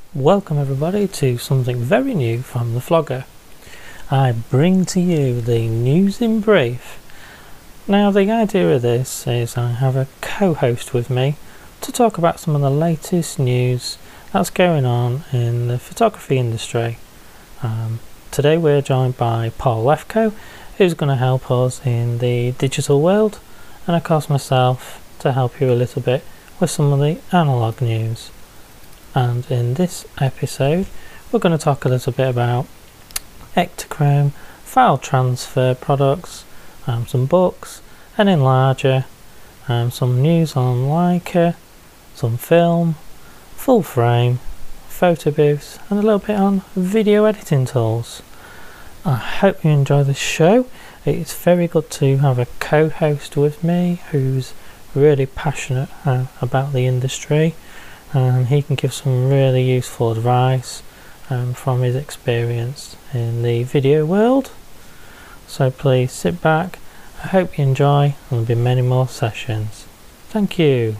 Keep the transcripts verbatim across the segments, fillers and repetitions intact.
Welcome everybody to something very new from the Vlogger. I bring to you the news in brief. Now the idea of this is I have a co-host with me to talk about some of the latest news that's going on in the photography industry. Um, today we're joined by Paul Lefko, who's going to help us in the digital world, and of course myself to help you a little bit with some of the analog news. And in this episode we're going to talk a little bit about Ektachrome, file transfer products, um, some books, an enlarger, um, some news on Leica, some film, full frame, photo booths, and a little bit on video editing tools. I hope you enjoy the show. It's very good to have a co-host with me who's really passionate uh, about the industry, and he can give some really useful advice um, from his experience in the video world. So please sit back, I hope you enjoy, and there'll be many more sessions. Thank you.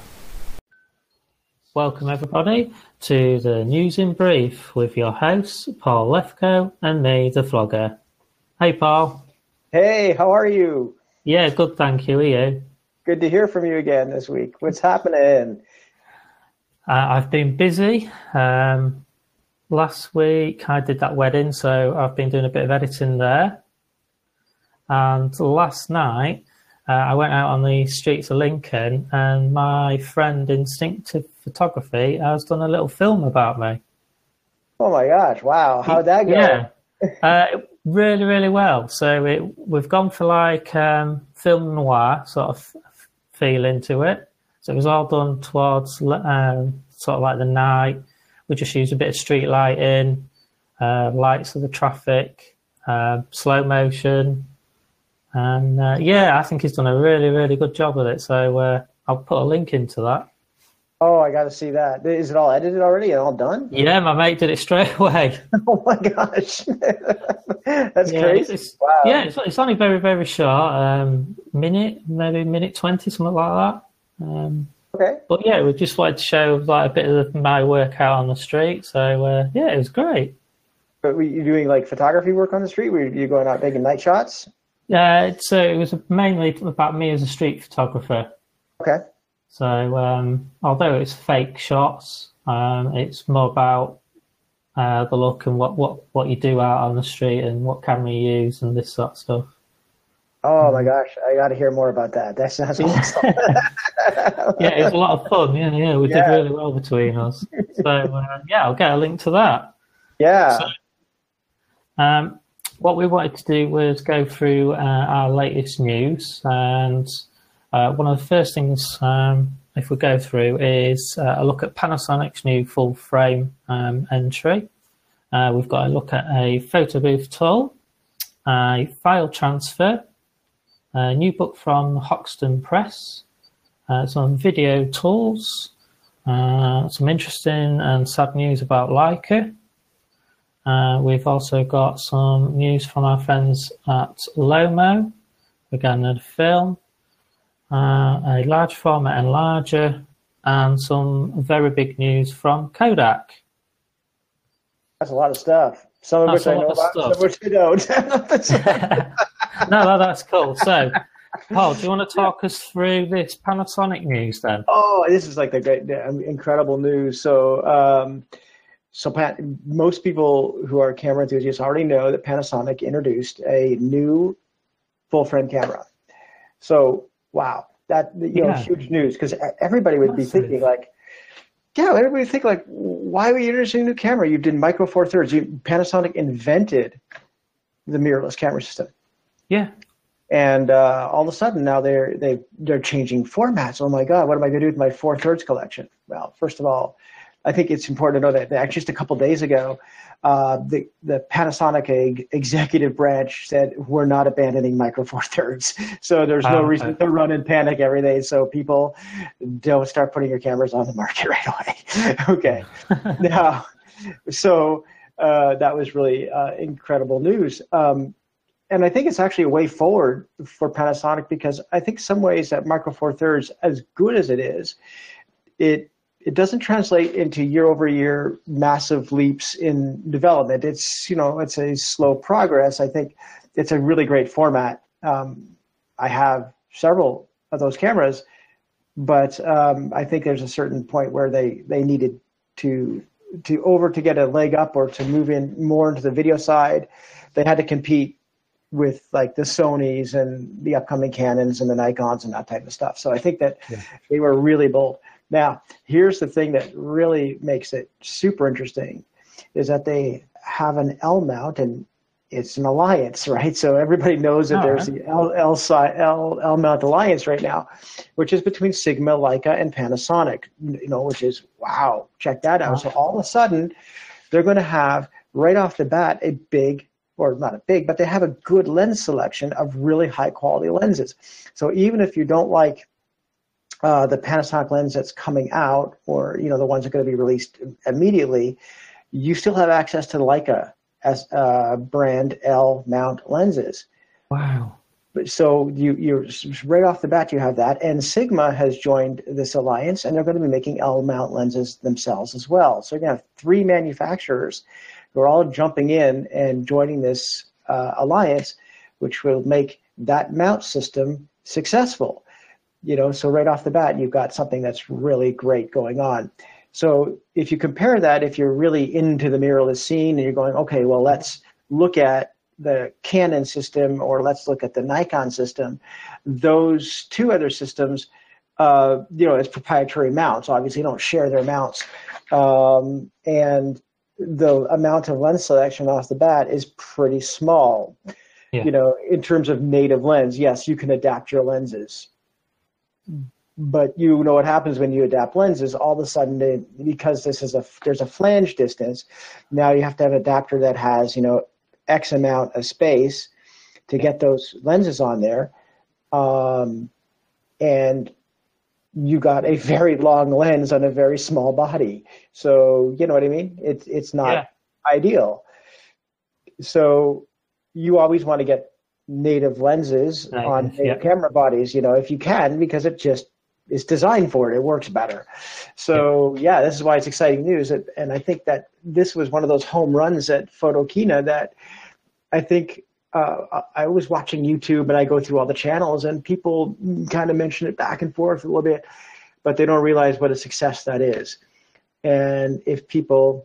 Welcome everybody to the News in Brief with your hosts Paul Lefko and me, the Vlogger. Hey Paul. Hey, how are you? Yeah, good, thank you. Are you? Good to hear from you again this week. What's happening? Uh, I've been busy. Um, last week I did that wedding, so I've been doing a bit of editing there. And last night uh, I went out on the streets of Lincoln, and my friend Instinctive Photography has done a little film about me. Oh my gosh, wow. How'd that go? Yeah, uh, really, really well. So it, we've gone for like um, film noir sort of feel into it. So it was all done towards um, sort of like the night. We just used a bit of street lighting, uh, lights of the traffic, uh, slow motion. And uh, yeah, I think he's done a really, really good job with it. So uh, I'll put a link into that. Oh, I got to see that. Is it all edited already and all done? Yeah, my mate did it straight away. Oh my gosh. That's yeah, crazy. It's, wow. Yeah, it's, it's only very, very short. Um, minute, maybe minute twenty, something like that. Um, okay. But yeah, we just wanted to show like a bit of my work out on the street. So uh, yeah, it was great. But were you doing like photography work on the street? Were you going out taking night shots? Yeah, uh, so it was mainly about me as a street photographer. Okay. So um, although it's fake shots, um, it's more about uh, the look and what, what, what you do out on the street and what camera you use and this sort of stuff. Oh my gosh, I got to hear more about that. That sounds awesome. Yeah, it was a lot of fun. Yeah, yeah, we yeah. did really well between us. So uh, yeah, I'll get a link to that. Yeah. So, um, what we wanted to do was go through uh, our latest news, and uh, one of the first things, um, if we go through, is uh, a look at Panasonic's new full frame um, entry. Uh, we've got a look at a photo booth tool, a file transfer, a new book from Hoxton Press, uh, some video tools, uh, some interesting and sad news about Leica. Uh, we've also got some news from our friends at Lomo, again another film, uh, a large format enlarger, and some very big news from Kodak. That's a lot of stuff. Some of That's which I a lot know of about, stuff. some of which I don't. No, no, that's cool. So, Paul, do you want to talk us through this Panasonic news then? Oh, this is like the great, the incredible news. So, um, so Pat, most people who are camera enthusiasts already know that Panasonic introduced a new full frame camera. So, wow, that you know, Yeah. huge news, because everybody would Massive. be thinking like, yeah, everybody would think like, why are we introducing a new camera? You did micro four thirds. You, Panasonic invented the mirrorless camera system. Yeah. And uh, all of a sudden now they're they they're changing formats. Oh my God, what am I going to do with my four thirds collection? Well, first of all, I think it's important to know that, that just a couple days ago, uh, the the Panasonic executive branch said we're not abandoning micro four thirds. So there's no Oh, okay. reason to run and panic every day. So people don't start putting your cameras on the market right away. Okay, now, so uh, that was really uh, incredible news. Um, And I think it's actually a way forward for Panasonic, because I think some ways that Micro Four Thirds, as good as it is, it it doesn't translate into year over year massive leaps in development. It's, you know, it's a slow progress. I think it's a really great format. Um, I have several of those cameras, but um, I think there's a certain point where they, they needed to, to over to get a leg up or to move in more into the video side. They had to compete with like the Sonys and the upcoming Canons and the Nikons and that type of stuff. So I think that yeah. they were really bold. Now, here's the thing that really makes it super interesting is that they have an L mount, and it's an alliance, right? So everybody knows that All there's right. the L, L, L, L mount alliance right now, which is between Sigma, Leica, and Panasonic, you know, which is, wow, check that out. Wow. So all of a sudden, they're going to have, right off the bat, a big, or not a big, but they have a good lens selection of really high quality lenses. So even if you don't like Uh, the Panasonic lens that's coming out, or you know the ones that are going to be released immediately, you still have access to Leica as uh, brand L mount lenses. Wow! So you you're right off the bat you have that, and Sigma has joined this alliance, and they're going to be making L mount lenses themselves as well. So you're going to have three manufacturers who are all jumping in and joining this uh, alliance, which will make that mount system successful. You know, so right off the bat, you've got something that's really great going on. So if you compare that, if you're really into the mirrorless scene and you're going, okay, well, let's look at the Canon system or let's look at the Nikon system, those two other systems, uh, you know, it's proprietary mounts. Obviously, don't share their mounts. Um, and the amount of lens selection off the bat is pretty small. Yeah. You know, in terms of native lens, yes, you can adapt your lenses. But you know what happens when you adapt lenses, all of a sudden, they, because this is a, there's a flange distance, now you have to have an adapter that has, you know, X amount of space to get those lenses on there. Um, and you got a very long lens on a very small body. So, you know what I mean? It's, it's not yeah. ideal. So you always want to get native lenses right. on native yeah. camera bodies, you know, if you can, because it just is designed for it. It works better. So yeah, yeah this is why it's exciting news. And I think that this was one of those home runs at Photokina that I think uh, I was watching YouTube and I go through all the channels and people kind of mention it back and forth a little bit, but they don't realize what a success that is. And if people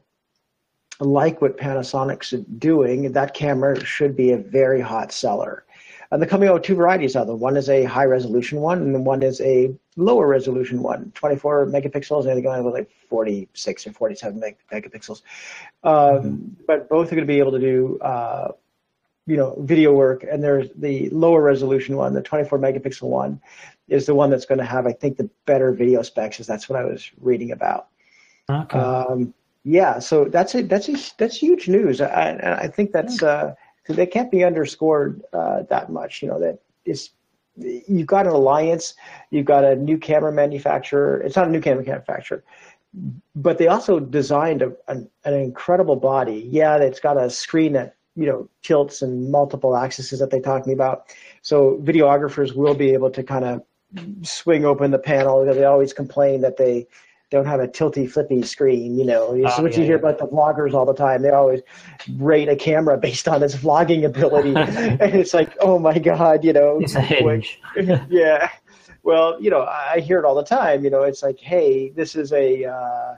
like what Panasonic's doing, that camera should be a very hot seller. And they're coming out with two varieties of them. One is a high resolution one, and one is a lower resolution one, twenty-four megapixels, and they're going with like forty-six or forty-seven meg megapixels. Um, mm-hmm. But both are going to be able to do, uh, you know, video work. And there's the lower resolution one, the twenty-four megapixel one, is the one that's going to have, I think, the better video specs. Is that's what I was reading about. Okay. Um, Yeah, so that's a, that's a, that's huge news. I, I think that's uh, that can't be underscored uh, that much. You know, that is, you've got an alliance, you've got a new camera manufacturer. It's not a new camera manufacturer, but they also designed a, an, an incredible body. Yeah, it's got a screen that you know tilts and multiple axes that they're talking about. So videographers will be able to kind of swing open the panel. They always complain that they don't have a tilty, flippy screen, you know. It's oh, what yeah, you hear yeah. about the vloggers all the time. They always rate a camera based on its vlogging ability. And it's like, oh my God, you know. It's a hinge. Yeah. Well, you know, I hear it all the time. You know, it's like, hey, this is a, uh,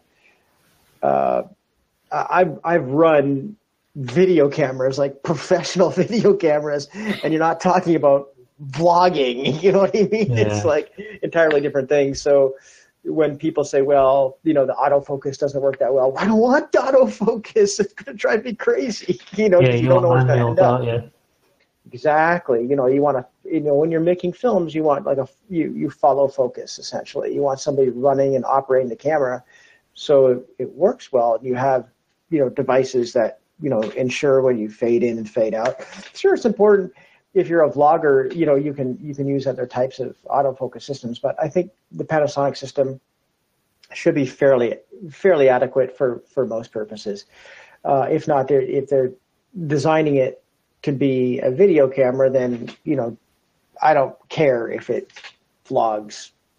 uh, I've, I've run video cameras, like professional video cameras, and you're not talking about vlogging. You know what I mean? Yeah. It's like entirely different things. So, when people say, well, you know, the autofocus doesn't work that well, I don't want autofocus. It's going to drive me crazy. You know, yeah, you, you don't know what's going to end up. Yeah. Exactly. You know, you want to, you know, when you're making films, you want like a, you, you follow focus essentially. You want somebody running and operating the camera so it, it works well. You have, you know, devices that, you know, ensure when you fade in and fade out. Sure, it's important. If you're a vlogger, you know, you can you can use other types of autofocus systems, but I think the Panasonic system should be fairly fairly adequate for, for most purposes. Uh, if not, they're, if they're designing it to be a video camera, then, you know, I don't care if it vlogs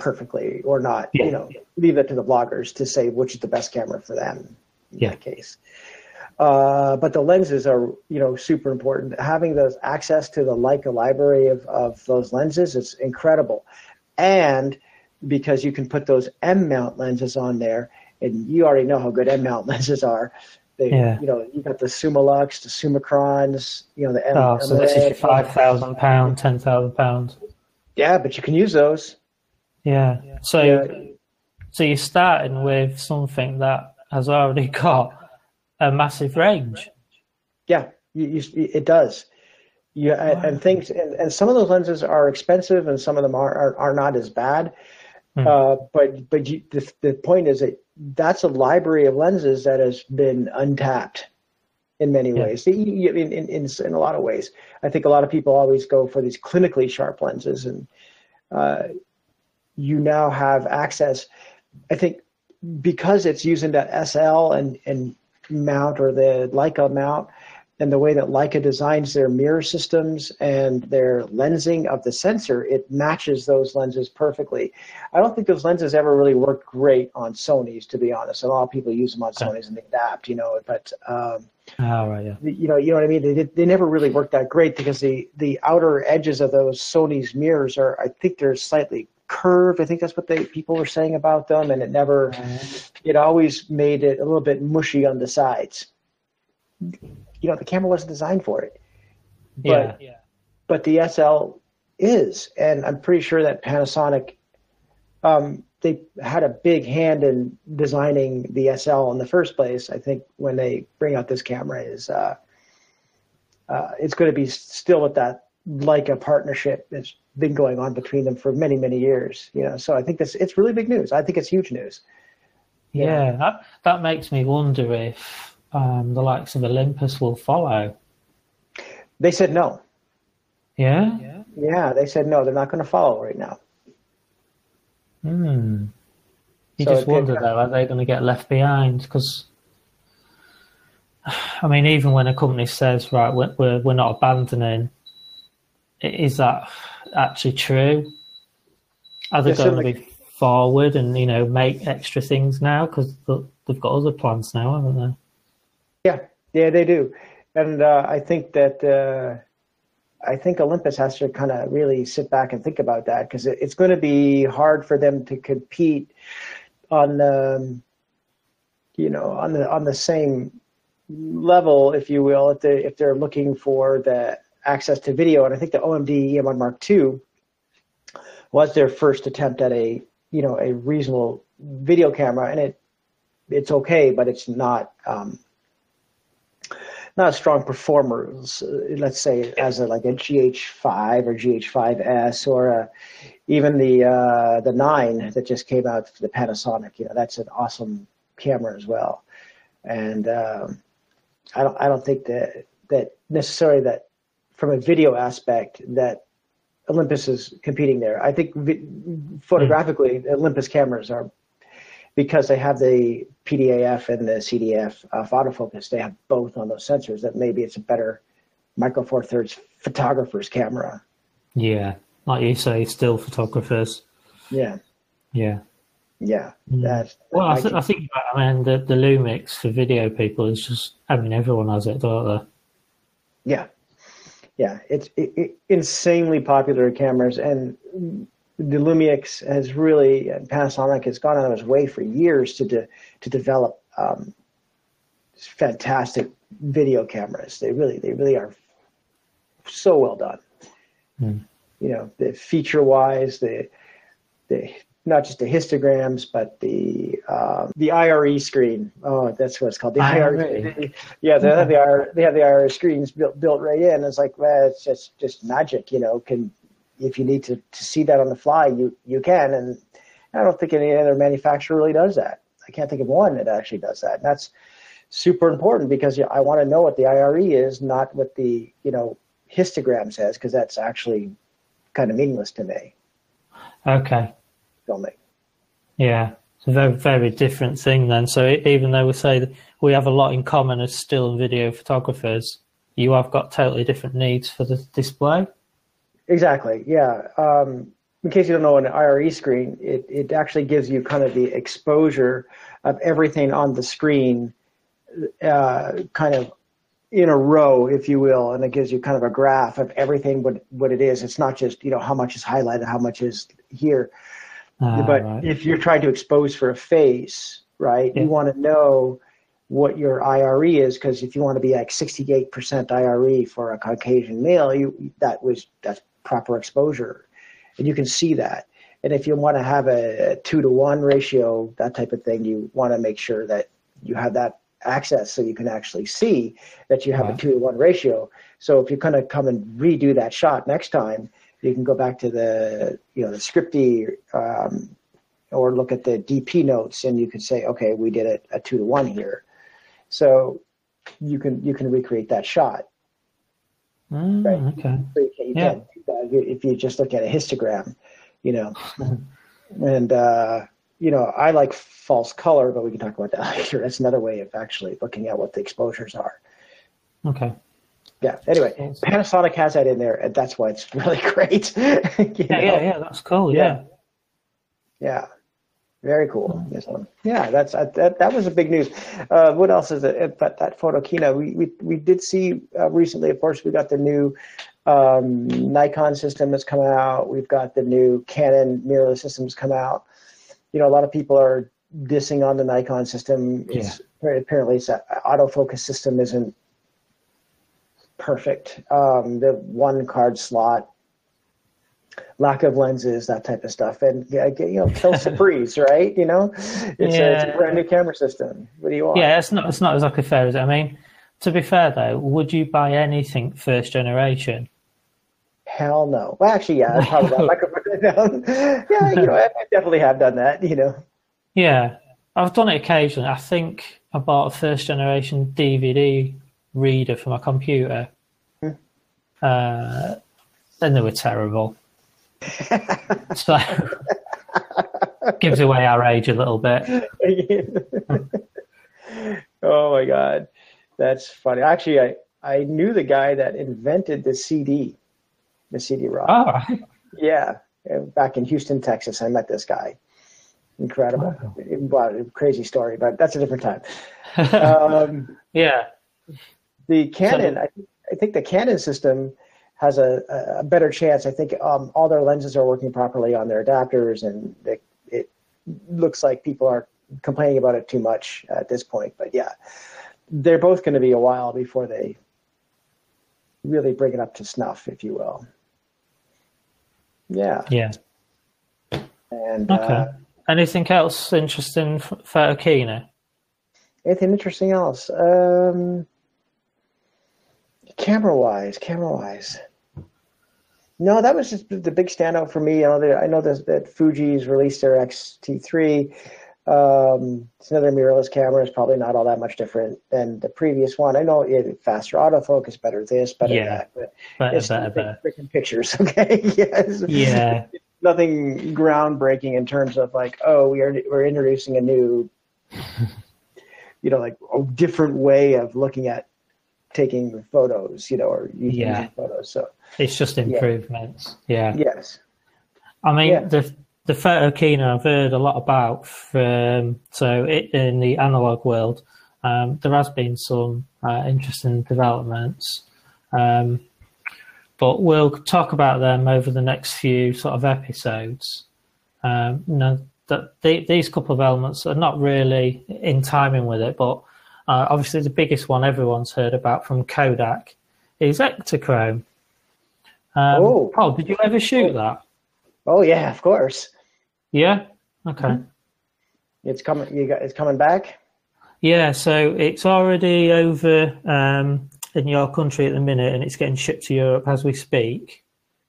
perfectly or not. Yeah. You know, leave it to the bloggers to say which is the best camera for them in Yeah. that case. Uh, but the lenses are, you know, super important. Having those access to the Leica library of, of those lenses is incredible. And because you can put those M-mount lenses on there, and you already know how good M-mount lenses are. They, Yeah. You know, you got the Summilux, the Summicrons, you know, the M. Oh, so this is your five thousand pound, ten thousand pounds. Yeah, but you can use those. Yeah. So, Yeah. so you're starting with something that has already got a massive range. Yeah, you, you, it does. You, wow. and, and things, and, and some of those lenses are expensive, and some of them are are, are not as bad. Hmm. Uh, but but you, the the point is that that's a library of lenses that has been untapped in many yeah. ways. In, in in in a lot of ways, I think a lot of people always go for these clinically sharp lenses, and uh, you now have access. I think because it's using that S L and and mount or the Leica mount, and the way that Leica designs their mirror systems and their lensing of the sensor, it matches those lenses perfectly. I don't think those lenses ever really worked great on Sony's, to be honest. A lot of people use them on Sony's and they adapt, you know, but um, oh, right, yeah. you know, you know what I mean? They did, they never really worked that great because the, the outer edges of those Sony's mirrors are, I think they're slightly curved. I think that's what they people were saying about them, and it never, it always made it a little bit mushy on the sides. You know, the camera wasn't designed for it, but yeah. but the S L is, and I'm pretty sure that Panasonic, um, they had a big hand in designing the S L in the first place. I think when they bring out this camera, is uh, uh, it's going to be still with that Leica partnership that's been going on between them for many many years. You know, so I think this it's really big news. I think it's huge news. Yeah, yeah. that that makes me wonder if. Um, the likes of Olympus will follow. They said no. Yeah? Yeah, they said no. They're not going to follow right now. Hmm. You So just it- wonder, though, are they going to get left behind? Because, I mean, even when a company says, right, we're, we're, we're not abandoning, i- is that actually true? Are they Yes, going to certainly. be forward and, you know, make extra things now? Because they've got other plans now, haven't they? Yeah, yeah, they do, and uh, I think that uh, I think Olympus has to kind of really sit back and think about that, because it, it's going to be hard for them to compete on the, you know, on the on the same level, if you will, if they if they're looking for the access to video. And I think the O M D E M one Mark two was their first attempt at a you know a reasonable video camera, and it it's okay, but it's not. Um, Not a strong performer, let's say, as a, like a G H five or G H five S, or a, even the uh, the nine that just came out for the Panasonic. You know, that's an awesome camera as well. And um, I don't I don't think that that necessarily that from a video aspect that Olympus is competing there. I think vi- photographically, mm. Olympus cameras are, because they have the P D A F and the C D F uh, autofocus, they have both on those sensors, that maybe it's a better Micro Four Thirds photographer's camera. Yeah, like you say, still photographers. Yeah. Yeah. Yeah. Mm. That's, well, I, I, th- I think, I mean, the, the Lumix for video people is just, I mean, everyone has it, don't they? Yeah. Yeah. It's it, it, insanely popular cameras, and the Lumix has really, and Panasonic has gone out of its way for years to de, to develop um, fantastic video cameras. They really, they really are so well done. Mm. You know, the feature-wise, the the not just the histograms, but the um, the I R E screen. Oh, that's what it's called. The I R E. Yeah, they have the I R, they have the I R E screens built built right in. It's like, well, it's just just magic. You know, can if you need to, to see that on the fly, you, you can. And I don't think any other manufacturer really does that. I can't think of one that actually does that. And that's super important, because I want to know what the I R E is, not what the, you know, histogram says, because that's actually kind of meaningless to me. Okay. Filming. Yeah. It's a very, very different thing then. So even though we say that we have a lot in common as still and video photographers, you have got totally different needs for the display. Exactly. Yeah. Um, in case you don't know, an I R E screen, it, it actually gives you kind of the exposure of everything on the screen, uh, kind of in a row, if you will, and it gives you kind of a graph of everything what what it is. It's not just, you know, how much is highlighted, how much is here. Uh, but right. If you're trying to expose for a face, right, yeah. you want to know what your I R E is, because if you want to be like sixty-eight percent I R E for a Caucasian male, you that was that's proper exposure. And you can see that. And if you want to have a, a two to one ratio, that type of thing, you want to make sure that you have that access so you can actually see that you have wow. a two to one ratio. So if you're going to come and redo that shot next time, you can go back to the, you know, the scripty um, or look at the D P notes, and you can say, okay, we did a, a two to one here. So you can you can recreate that shot. Mm, right? Okay. So you can, you yeah. can do that if you just look at a histogram, you know. And uh, you know, I like false color, but we can talk about that later. That's another way of actually looking at what the exposures are. Okay. Yeah. Anyway, Panasonic has that in there, and that's why it's really great. yeah, know? yeah, yeah. That's cool. Yeah. Yeah. Very cool. Yeah, that's uh, that. That was a big news. Uh, what else is it? But that Photokina, we we we did see uh, recently. Of course, we got the new um, Nikon system that's come out. We've got the new Canon mirrorless systems come out. You know, a lot of people are dissing on the Nikon system. It's, yeah. Apparently, it's a autofocus system isn't perfect. Um, the one card slot. Lack of lenses, that type of stuff, and yeah, you know, kill Surprise, right? You know, it's, yeah. a, it's a brand new camera system. What do you want? Yeah, it's not it's not exactly fair, is it? I mean, to be fair though, would you buy anything first generation? Hell no. Well, actually, yeah, I probably that microphone down. Yeah, you know, I, I definitely have done that. You know. Yeah, I've done it occasionally. I think I bought a first generation D V D reader for my computer, hmm. uh, and they were terrible. So gives away our age a little bit. Oh my god, that's funny. Actually, I I knew the guy that invented the C D, the C D ROM. Oh, right. Yeah, back in Houston, Texas. I met this guy. Incredible, wow. Wow, crazy story, but that's a different time. Um, yeah, the Canon. So, I, I think the Canon system has a, a better chance. I think um, all their lenses are working properly on their adapters, and it, it looks like people are complaining about it too much at this point. But yeah, they're both going to be a while before they really bring it up to snuff, if you will. Yeah. Yeah. And okay. Uh, anything else interesting for Photokina? Anything interesting else? Um, camera-wise, camera-wise. No, that was just the big standout for me. I know, I know that, that Fuji's released their X T three. Um, it's another mirrorless camera. It's probably not all that much different than the previous one. I know it faster autofocus, better this, better yeah, that. But better, it's better, better. Freaking pictures, okay? Yes. Yeah. Nothing groundbreaking in terms of like, oh, we are we're introducing a new, you know, like a different way of looking at taking photos, you know, or using yeah. photos. So it's just improvements. Yeah. yeah. Yes. I mean, yeah. the the Photokina I've heard a lot about. From, so it, in the analog world, um, there has been some uh, interesting developments, um, but we'll talk about them over the next few sort of episodes. Um, you know, that the, these couple of elements are not really in timing with it, but Uh, obviously, the biggest one everyone's heard about from Kodak is Ektachrome. Um, oh. Paul, did you ever shoot that? Oh yeah, of course. Yeah. Okay. Mm-hmm. It's coming. You got. It's coming back. Yeah. So it's already over um, in your country at the minute, and it's getting shipped to Europe as we speak.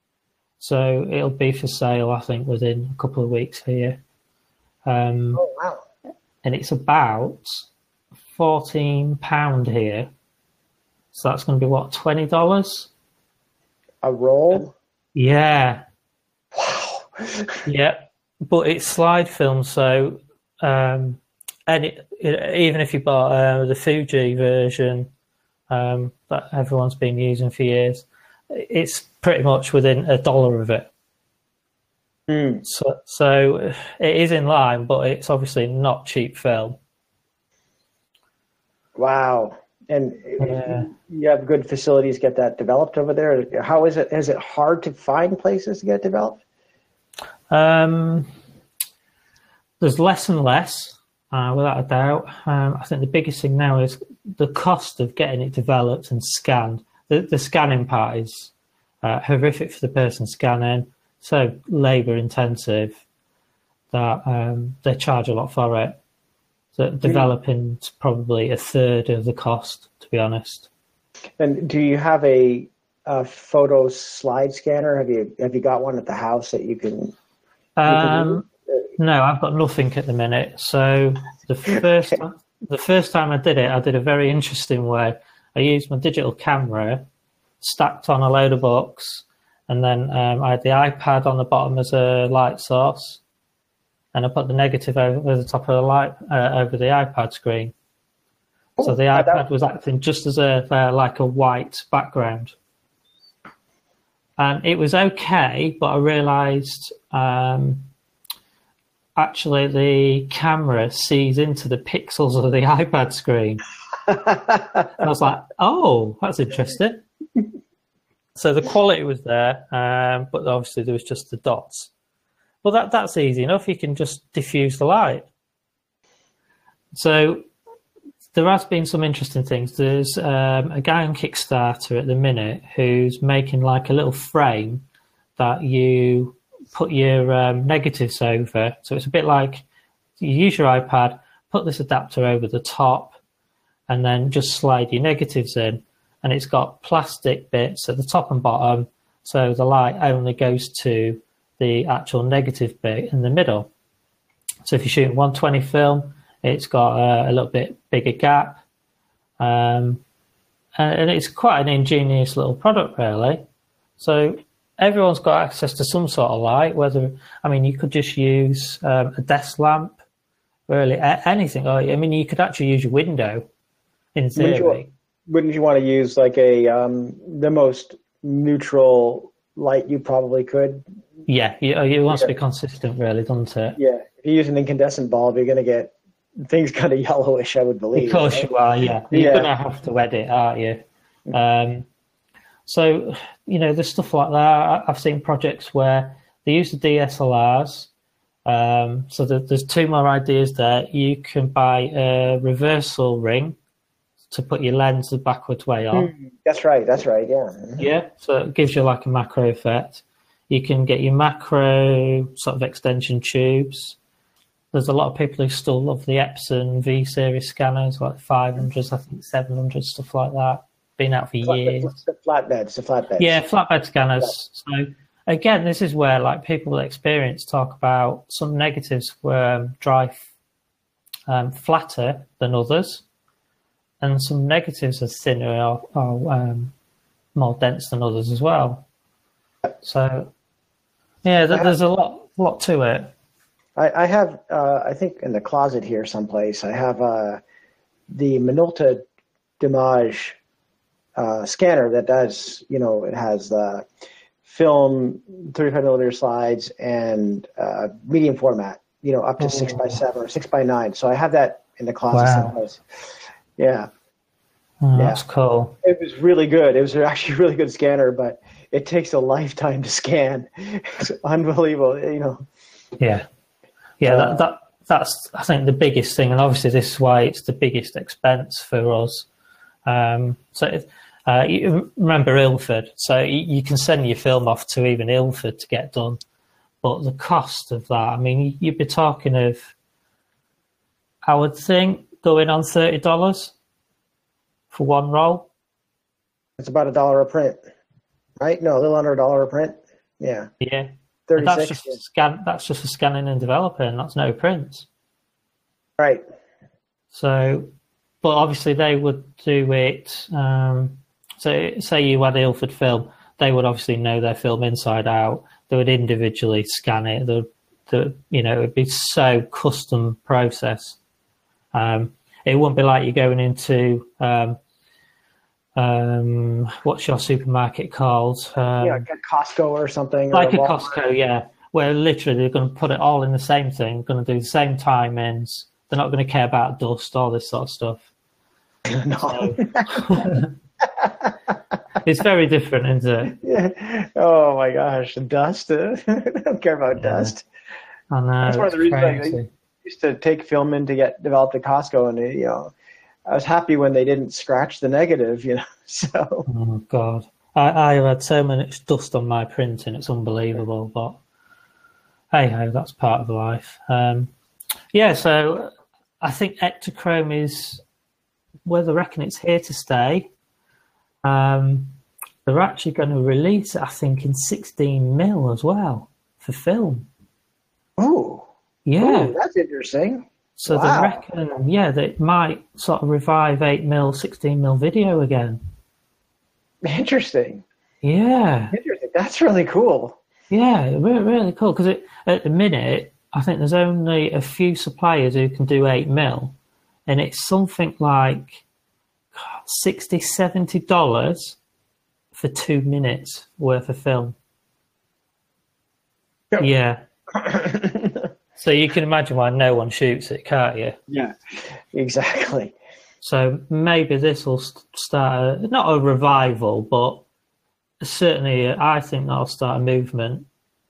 So it'll be for sale, I think, within a couple of weeks here. Um, oh wow! And it's about fourteen pound here, so that's going to be what, twenty dollars a roll? Yeah. Wow. Yeah, but it's slide film, so um, and it, it, even if you bought uh, the Fuji version um, that everyone's been using for years, it's pretty much within a dollar of it. Mm. So, so it is in line, but it's obviously not cheap film. Wow. And Yeah. you have good facilities to get that developed over there. How is it? Is it hard to find places to get it developed? Um, there's less and less, uh, without a doubt. Um, I think the biggest thing now is the cost of getting it developed and scanned. The, the scanning part is uh, horrific for the person scanning, so labour intensive that um, they charge a lot for it. So developing's probably a third of the cost, to be honest. And do you have a, a photo slide scanner? Have you have you got one at the house that you can? You Um, can no, I've got nothing at the minute. So the first the first time I did it, I did a very interesting way. I used my digital camera, stacked on a load of books, and then um, I had the iPad on the bottom as a light source, and I put the negative over the top of the light uh, over the iPad screen. So the iPad was acting just as a uh, like a white background, and it was okay. But I realised um, actually the camera sees into the pixels of the iPad screen. And I was like, "Oh, that's interesting." So the quality was there, um, but obviously there was just the dots. Well, that that's easy enough. You can just diffuse the light. So there has been some interesting things. There's um, a guy on Kickstarter at the minute who's making like a little frame that you put your um, negatives over. So it's a bit like you use your iPad, put this adapter over the top, and then just slide your negatives in. And it's got plastic bits at the top and bottom, so the light only goes to the actual negative bit in the middle. So if you're shooting one twenty film, it's got a, a little bit bigger gap. Um, and, and it's quite an ingenious little product, really. So everyone's got access to some sort of light, whether, I mean, you could just use um, a desk lamp, really, a- anything. I mean, you could actually use your window, in theory. Wouldn't you want to use like a um, the most neutral light you probably could? Yeah, you, it wants yeah. to be consistent, really, doesn't it? Yeah, if you use an incandescent bulb, you're going to get things kind of yellowish, I would believe. Of course right? you are, yeah. You're yeah. going to have to edit, aren't you? Um, so, you know, there's stuff like that. I've seen projects where they use the D S L Rs. Um, so the, there's two more ideas there. You can buy a reversal ring to put your lens the backwards way on. Mm, that's right, that's right, yeah. Yeah, so it gives you like a macro effect. You can get your macro sort of extension tubes. There's a lot of people who still love the Epson V-series scanners, like five hundreds, I think seven hundred, stuff like that. Been out for Flat, years. The flatbeds, the flatbeds. Yeah, flatbed scanners. Yeah. So again, this is where like people with experience talk about some negatives were um, dry um, flatter than others, and some negatives are thinner or, or um, more dense than others as well. So, yeah, th- there's a lot, lot to it. I, I have, uh, I think, in the closet here someplace, I have uh, the Minolta Dimage uh, scanner that does, you know, it has the film, thirty-five millimeter slides, and uh, medium format, you know, up to oh. six by seven or six by nine. So I have that in the closet wow. someplace. Yeah. Oh, yeah. That's cool. It was really good. It was actually a really good scanner, but it takes a lifetime to scan. It's unbelievable, you know. Yeah. Yeah, uh, that, that that's, I think, the biggest thing. And obviously this is why it's the biggest expense for us. Um, so uh, you remember Ilford. So you, you can send your film off to even Ilford to get done. But the cost of that, I mean, you'd be talking of, I would think, going on thirty dollars for one roll. It's about a dollar a print, right? No, a little under a dollar a print. Yeah. Yeah. thirty-six. That's just, yeah. scan, that's just for scanning and developing. That's no prints. Right. So, but obviously they would do it. Um, so say you had Ilford film, they would obviously know their film inside out. They would individually scan it. The, the you know, it would be so custom process. Um, it wouldn't be like you're going into um, um, what's your supermarket called? Um, yeah, like a Costco or something. Like or a, a Costco, yeah, where literally they're going to put it all in the same thing, going to do the same timings. They're not going to care about dust, all this sort of stuff. No. So, it's very different, isn't it? Yeah. Oh my gosh, dust. I don't care about yeah. dust. I know. That's one of the reasons I used to take film in to get developed at Costco, and you know, I was happy when they didn't scratch the negative. You know, so. Oh God, I I've had so much dust on my printing, it's unbelievable. But hey ho, that's part of life. Um, yeah, so I think Ektachrome is, well, they reckon it's here to stay. Um, they're actually going to release it, I think, in sixteen mil as well for film. Oh, yeah, Ooh, that's interesting. So wow. they reckon, yeah, that it might sort of revive eight mil, sixteen mil video again. Interesting. Yeah, interesting. That's really cool. Yeah, really, really cool. Because at the minute, I think there's only a few suppliers who can do eight mil, and it's something like sixty dollars, seventy dollars for two minutes worth of film. Yep. Yeah. So you can imagine why no one shoots it, can't you? Yeah, exactly. So maybe this will start, a, not a revival, but certainly I think that'll start a movement.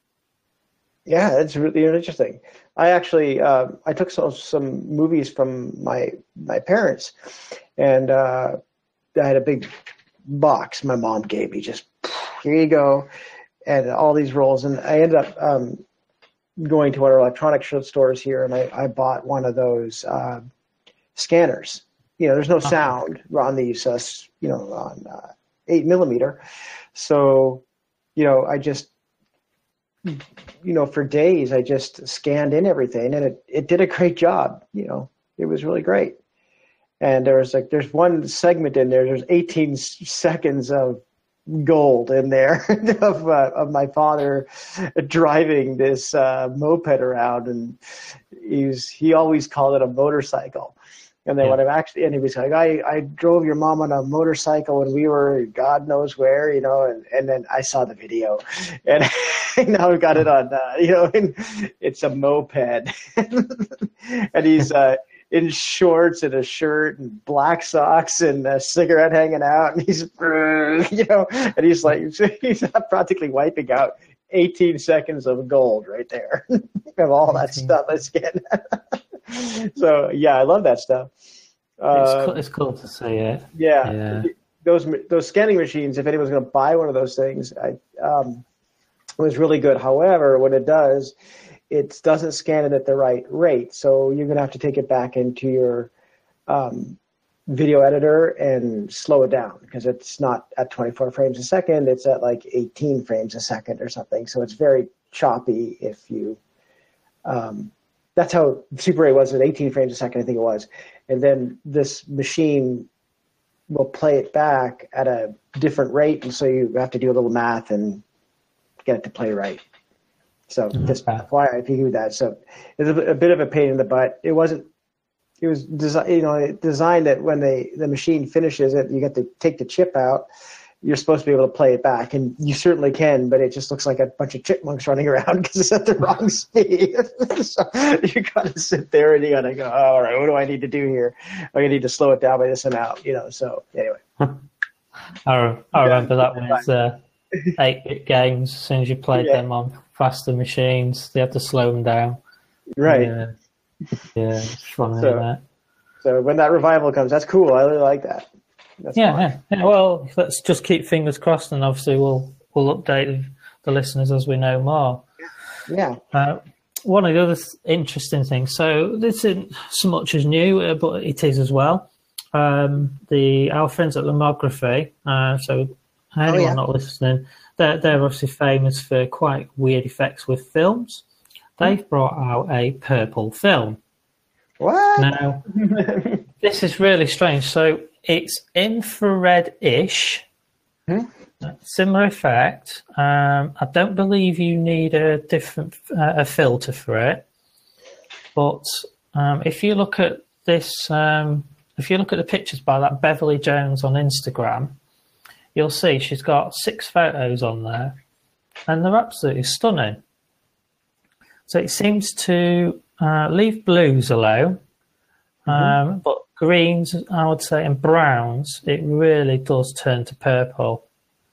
Yeah, it's really interesting. I actually, uh, I took some, some movies from my my parents, and uh, I had a big box my mom gave me, just, here you go, and all these rolls. And I ended up um, going to one of our electronic stores here, and I, I bought one of those uh, scanners. You know, there's no sound on these, uh, you know, on uh, eight millimeter. So, you know, I just, you know, for days, I just scanned in everything, and it, it did a great job. You know, it was really great. And there was like, there's one segment in there, there's eighteen seconds of gold in there of, uh, of my father driving this uh, moped around, and he's, he always called it a motorcycle. And then yeah. when I'm actually, and he was like, I, I drove your mom on a motorcycle when we were God knows where, you know, and, and then I saw the video, and now I've got it on, uh, you know, and it's a moped, and he's uh, in shorts and a shirt and black socks and a cigarette hanging out, and he's, you know, and he's like, he's practically wiping out eighteen seconds of gold right there of all that stuff I scanned. So yeah, I love that stuff. Uh, it's, cool, it's cool to see it. Yeah, yeah. those those scanning machines. If anyone's going to buy one of those things, I, um, it was really good. However, what it does, it doesn't scan it at the right rate. So you're going to have to take it back into your um, video editor and slow it down, because it's not at twenty-four frames a second. It's at like eighteen frames a second or something. So it's very choppy if you. Um, That's how Super eight was at eighteen frames a second, I think it was. And then this machine will play it back at a different rate, and so you have to do a little math and get it to play right. So mm-hmm. just why I figured that. So it's a, a bit of a pain in the butt. It wasn't. It was desi- you know designed that when they the machine finishes it, you get to take the chip out. You're supposed to be able to play it back, and you certainly can, but it just looks like a bunch of chipmunks running around because it's at the wrong speed. So you got to sit there and you got to go, oh, all right, what do I need to do here? I need to slow it down by this amount, you know. So anyway. I, I remember that when it's uh, eight-bit games. As soon as you played yeah. them on faster machines, they had to slow them down. Right. Yeah, yeah, it's funny. So, that. so when that revival comes, that's cool. I really like that. Yeah, yeah, yeah. Well, let's just keep fingers crossed, and obviously we'll we'll update the listeners as we know more. Yeah. Uh, one of the other th- interesting things. So this isn't so much as new, uh, but it is as well. Um, the our friends at Lomography. Uh, so anyone oh, yeah. not listening, they're they're obviously famous for quite weird effects with films. They've brought out a purple film. What? Now, this is really strange. So. It's infrared-ish, hmm? Similar effect. Um, I don't believe you need a different uh, a filter for it, but um, if you look at this, um, if you look at the pictures by that Beverly Jones on Instagram, you'll see she's got six photos on there, and they're absolutely stunning. So it seems to uh, leave blues alone, Mm-hmm. um, but greens, I would say, and browns, it really does turn to purple.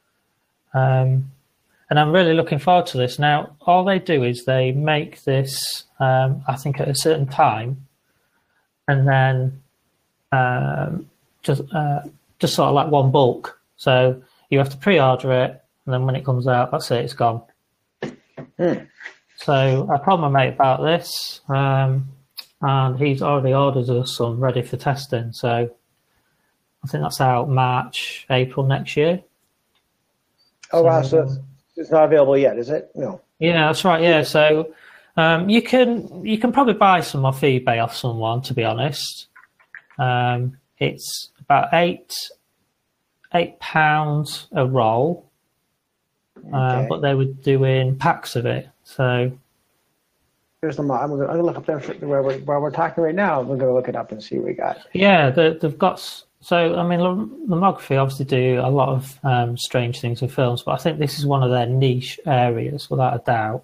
Um, and I'm really looking forward to this. Now, all they do is they make this, um, I think, at a certain time, and then um, just uh, just sort of like one bulk. So you have to pre-order it, and then when it comes out, that's it, it's gone. Mm. So I told my mate about this, um, and he's already ordered us some ready for testing. So I think that's out March, April next year. Oh, so, wow. So it's, it's not available yet, is it? No. Yeah, that's right. Yeah. So um, you can you can probably buy some off eBay off someone, to be honest. Um, it's about eight eight pounds a roll, Okay. uh, but they were doing packs of it. So here's the. I'm going to look up there where we're, where we're talking right now. We're going to look it up and see what we got. yeah, they, they've got. So I mean, Lomography obviously do a lot of um, strange things with films, but I think this is one of their niche areas, without a doubt.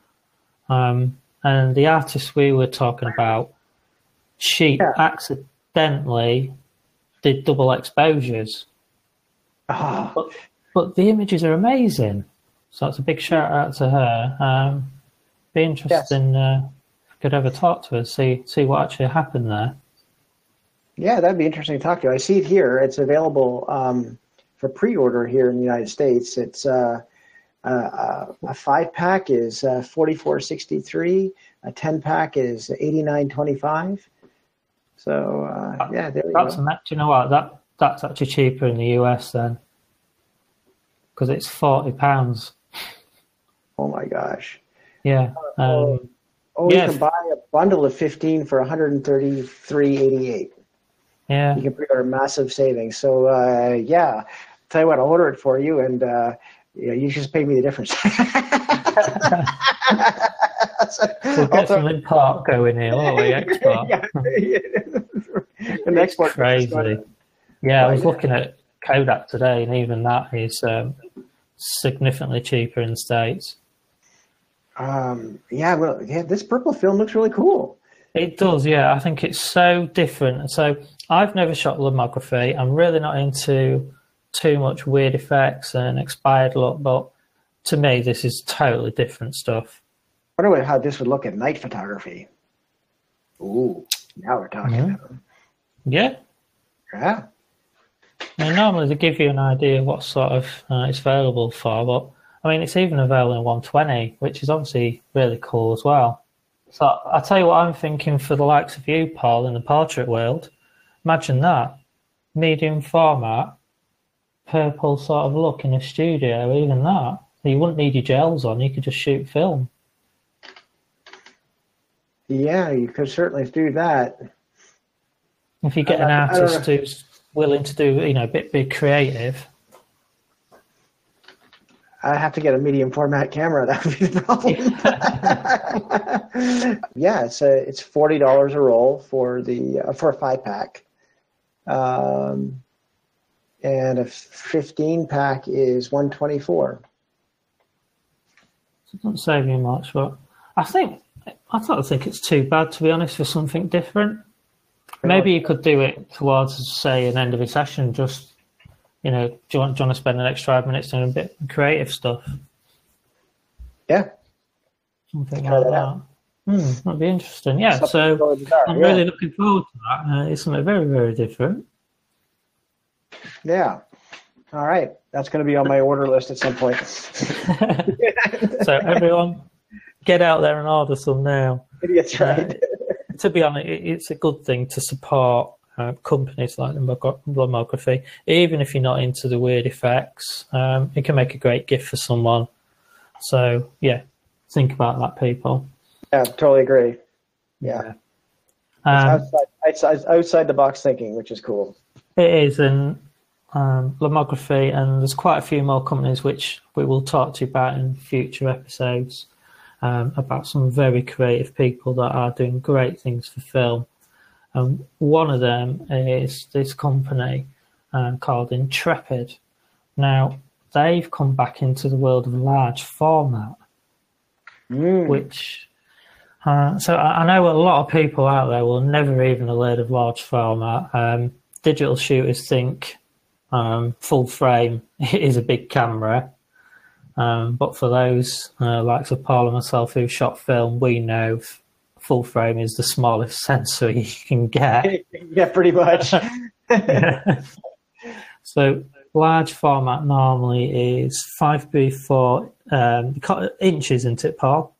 Um, and the artist we were talking about, she Yeah. accidentally did double exposures. Oh. But, but the images are amazing. So it's a big shout out to her. Um, be interesting yes. uh, if I could ever talk to her, see see what actually happened there. Yeah, that'd be interesting to talk to. I see it here. It's available um, for pre-order here in the United States. It's uh, uh, a five pack is uh, forty-four sixty-three. A ten pack is eighty-nine twenty-five. So uh, yeah, there you that's go. Do you know what? That that's actually cheaper in the U S then, because it's forty pounds. Oh my gosh. Yeah. Um, oh, oh yeah. You can buy a bundle of fifteen for one hundred thirty-three eighty-eight. Yeah. You can pre-order massive savings. So uh, yeah, tell you what, I'll order it for you, and uh, you, know, you just pay me the difference. We'll get some import going here, won't we? Export. yeah, yeah. An export crazy. Yeah, I was looking at Kodak today, and even that is um, significantly cheaper in the States. Um, yeah, well, yeah, this purple film looks really cool. It does, yeah. I think it's so different. So I've never shot lomography. I'm really not into too much weird effects and expired look, but to me, this is totally different stuff. I wonder how this would look at night photography. Ooh, now we're talking. Mm-hmm. Yeah. Yeah. And normally they give you an idea what sort of uh, it's available for, but I mean, it's even available in one twenty, which is obviously really cool as well. So I'll tell you what I'm thinking for the likes of you, Paul, in the portrait world. Imagine that. Medium format, purple sort of look in a studio, even that. You wouldn't need your gels on, you could just shoot film. Yeah, you could certainly do that. If you get an artist who's willing to do, you know, a bit, bit creative. I have to get a medium format camera. That would be the problem. yeah, it's a, it's forty dollars a roll for the uh, for a five pack, um, and a fifteen pack is one twenty four. It doesn't save you much, but I think I don't think it's too bad, to be honest, for something different. Maybe you could do it towards, say, an end of a session. Just, you know, do you want, do you want to spend the next five minutes doing a bit of creative stuff? Yeah. Something like that. that. Hmm, that'd be interesting. Yeah, something so I'm yeah. really looking forward to that. Uh, it's something very, very different. Yeah. All right. That's going to be on my order list at some point. So everyone, get out there and order some now. That's right. Uh, to be honest, it's a good thing to support uh, companies like Lomography, even if you're not into the weird effects. Um, it can make a great gift for someone. So yeah, think about that, people. Yeah, totally agree. Yeah, um, outside, outside, outside the box thinking, which is cool. It is, and um, Lomography, and there's quite a few more companies which we will talk to you about in future episodes. Um, about some very creative people that are doing great things for film. Um, one of them is this company uh, called Intrepid. Now, they've come back into the world of large format, mm. which Uh, so I, I know a lot of people out there will never even have heard of large format. Um, digital shooters think um, full frame is a big camera. Um, but for those uh, likes of Paul and myself who shot film, we know f- full frame is the smallest sensor you can get. Yeah, pretty much. Yeah. So large format normally is five by four um, inches, isn't it, Paul?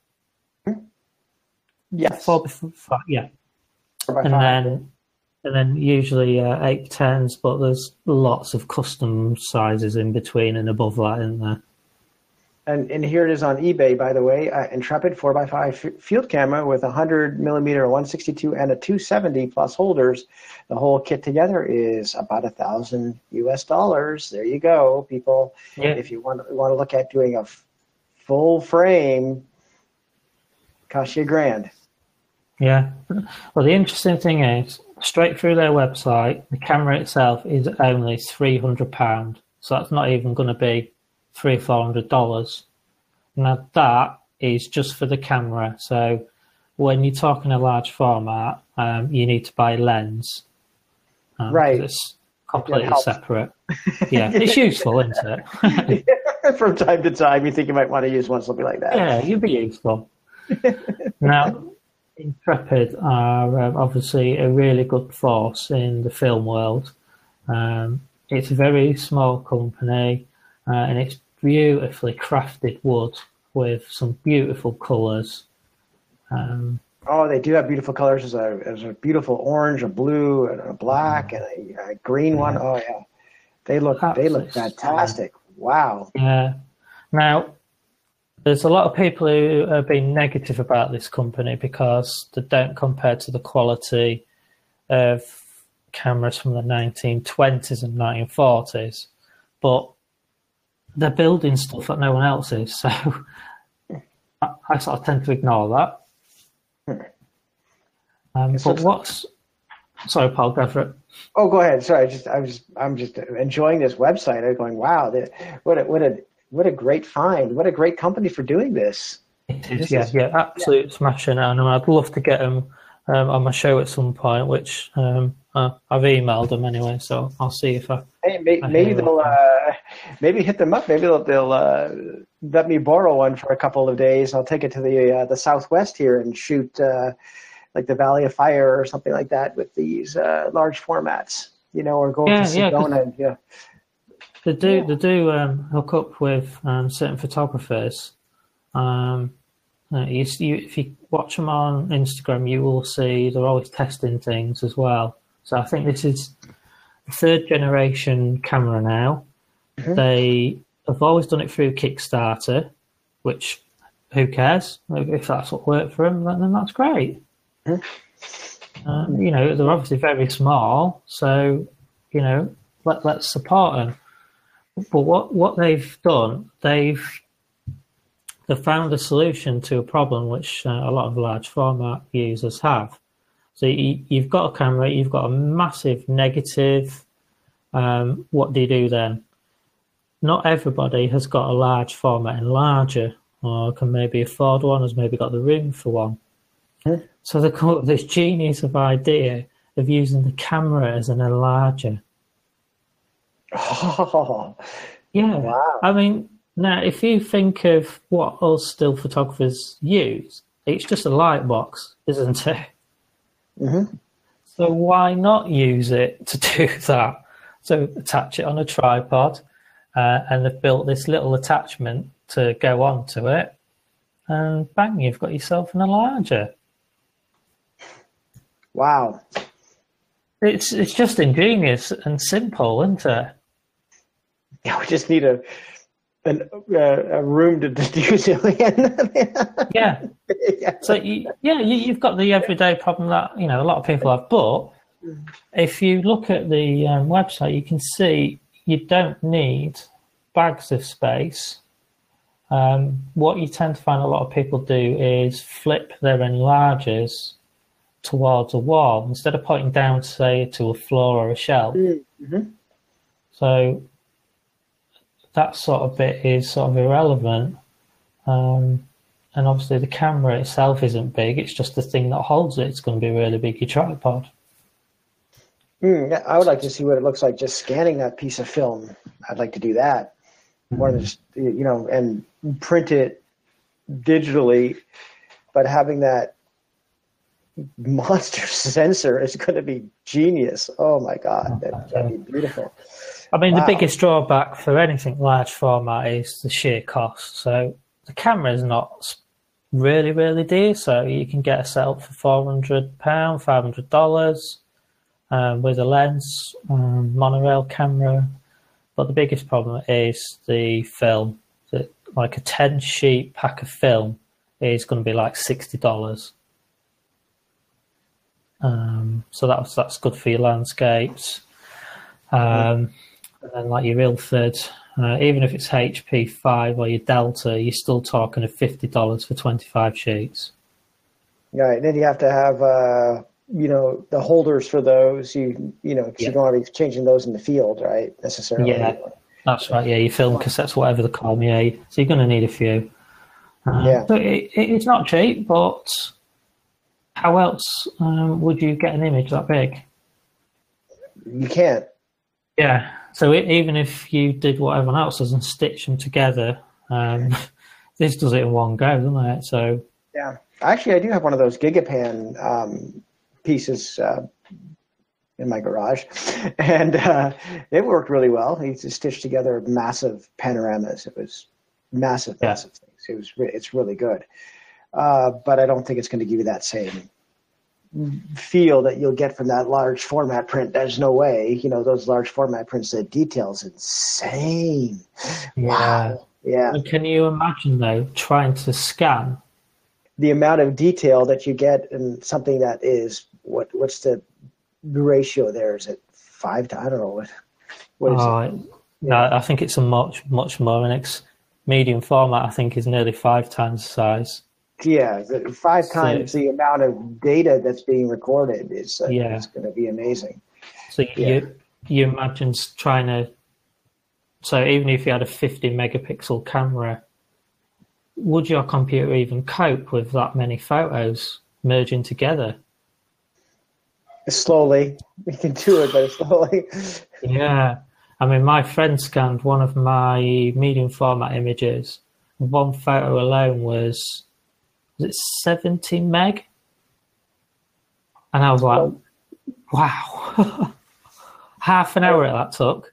Yes. Four by five, yeah. Four by and five. then and then usually uh, eight by tens, but there's lots of custom sizes in between and above that, isn't there? And, and here it is on eBay, by the way, uh, Intrepid four by five f- field camera with a one hundred millimeter, one sixty-two, and a two seventy plus holders. The whole kit together is about a thousand U S dollars. There you go, people. Yeah. If you want, want to look at doing a f- full frame, cost you a grand. Yeah. Well, the interesting thing is, straight through their website, the camera itself is only three hundred pounds. So that's not even going to be three or four hundred dollars. Now that is just for the camera. So when you're talking a large format, um, you need to buy a lens. Um, Right. It's completely It separate. Yeah, it's useful, isn't it? From time to time, you think you might want to use one, something like that. Yeah, you'd be useful. Now, Intrepid are um, obviously a really good force in the film world. Um, it's a very small company, uh, and it's beautifully crafted wood with some beautiful colours. Um, Oh, they do have beautiful colors. There's a, there's a beautiful orange, a blue, and a black, and a, a green one. Oh yeah, they look they look fantastic. Wow. Yeah. Now, there's a lot of people who have been negative about this company because they don't compare to the quality of cameras from the nineteen twenties and nineteen forties, but they're building stuff that no one else is. So I, I sort of tend to ignore that. Um, but what's sorry, Paul, go for it. Oh, go ahead. Sorry, I just I was I'm just enjoying this website. I'm going, wow, they, what a what a what a great find! What a great company for doing this. It is, This yeah, is- yeah, absolute smashing. And I'd love to get them um, on my show at some point, which um, uh, I've emailed them anyway, so I'll see if I. Hey, may, I maybe hear they'll uh, maybe hit them up. Maybe they'll they'll uh, let me borrow one for a couple of days. I'll take it to the uh, the Southwest here and shoot uh, like the Valley of Fire or something like that with these uh, large formats. You know, or go Yeah, to yeah, 'cause- Sedona. And, yeah. They do, Yeah. they do um, hook up with um, certain photographers. Um, uh, you, you, if you watch them on Instagram, you will see they're always testing things as well. So I think this is the third generation camera now. Mhm. They have always done it through Kickstarter, which who cares? If that's what worked for them, then that's great. Mhm. Um, you know, they're obviously very small, so you know, let let's support them. But what, what they've done, they've they've found a solution to a problem which uh, a lot of large format users have. So you, you've got a camera, you've got a massive negative. Um, what do you do then? Not everybody has got a large format enlarger, or can maybe afford one, has maybe got the room for one. Hmm. So they come up with this genius of idea of using the camera as an enlarger. Oh, Yeah. wow. I mean, now if you think of what us still photographers use, it's just a light box, isn't it? Mhm. So why not use it to do that? So attach it on a tripod, uh, and they've built this little attachment to go onto it, and bang, you've got yourself an enlarger. Wow. It's it's just ingenious and simple, isn't it? Yeah, we just need a an, uh, a room to diffuse it in. Yeah. Yeah. So you, yeah, you, you've got the everyday problem that you know a lot of people have. But if you look at the um, website, you can see you don't need bags of space. Um, what you tend to find a lot of people do is flip their enlargers towards a wall instead of pointing down, say, to a floor or a shelf. Mhm. So that sort of bit is sort of irrelevant. Um, and obviously the camera itself isn't big. It's just the thing that holds it. It's going to be really big, your tripod. Mm, yeah, I would like to see what it looks like just scanning that piece of film. I'd like to do that more than just, you know, and print it digitally, but having that monster sensor is going to be genius. Oh my God, that, that'd be beautiful. I mean, Wow. The biggest drawback for anything large format is the sheer cost. So the camera is not really, really dear. So you can get a setup for four hundred pounds, five hundred dollars um, with a lens, um, monorail camera. But the biggest problem is the film. That like a ten sheet pack of film is going to be like sixty dollars. Um, so that's that's good for your landscapes. Um, mm-hmm. And then like your Ilford, uh, even if it's H P five or your Delta, you're still talking of fifty dollars for twenty-five sheets. Right. And then you have to have, uh, you know, the holders for those. You you know, 'cause yeah. you don't want to be changing those in the field, right? Necessarily. Yeah, that's right. Yeah, your film cassettes, whatever they call them. Yeah, so you're going to need a few. Um, yeah. So it, it, it's not cheap, but how else um, would you get an image that big? You can't. Yeah. So it, even if you did what everyone else does and stitch them together, um, this does it in one go, doesn't it? So yeah. Actually, I do have one of those Gigapan um, pieces uh, in my garage, and uh, it worked really well. He just stitched together massive panoramas. It was massive, yeah. massive things. It was re- it's really good, uh, but I don't think it's going to give you that same feel that you'll get from that large format print. There's no way. You know, those large format prints, the detail's insane. Yeah. Wow. Yeah. And can you imagine though trying to scan the amount of detail that you get in something that is what? What's the ratio there? Is it five to I don't know what. What is oh, it? No, I think it's a much much more. And it's medium format. I think is nearly five times the size. Yeah, five times so, the amount of data that's being recorded is uh, yeah. it's going to be amazing. So yeah. you you imagine trying to. So even if you had a fifty megapixel camera, would your computer even cope with that many photos merging together? Slowly, we can do it, but slowly. Yeah, I mean, my friend scanned one of my medium format images. One photo alone was. Was it seventy meg? And I was like, oh. wow. Half an hour that took.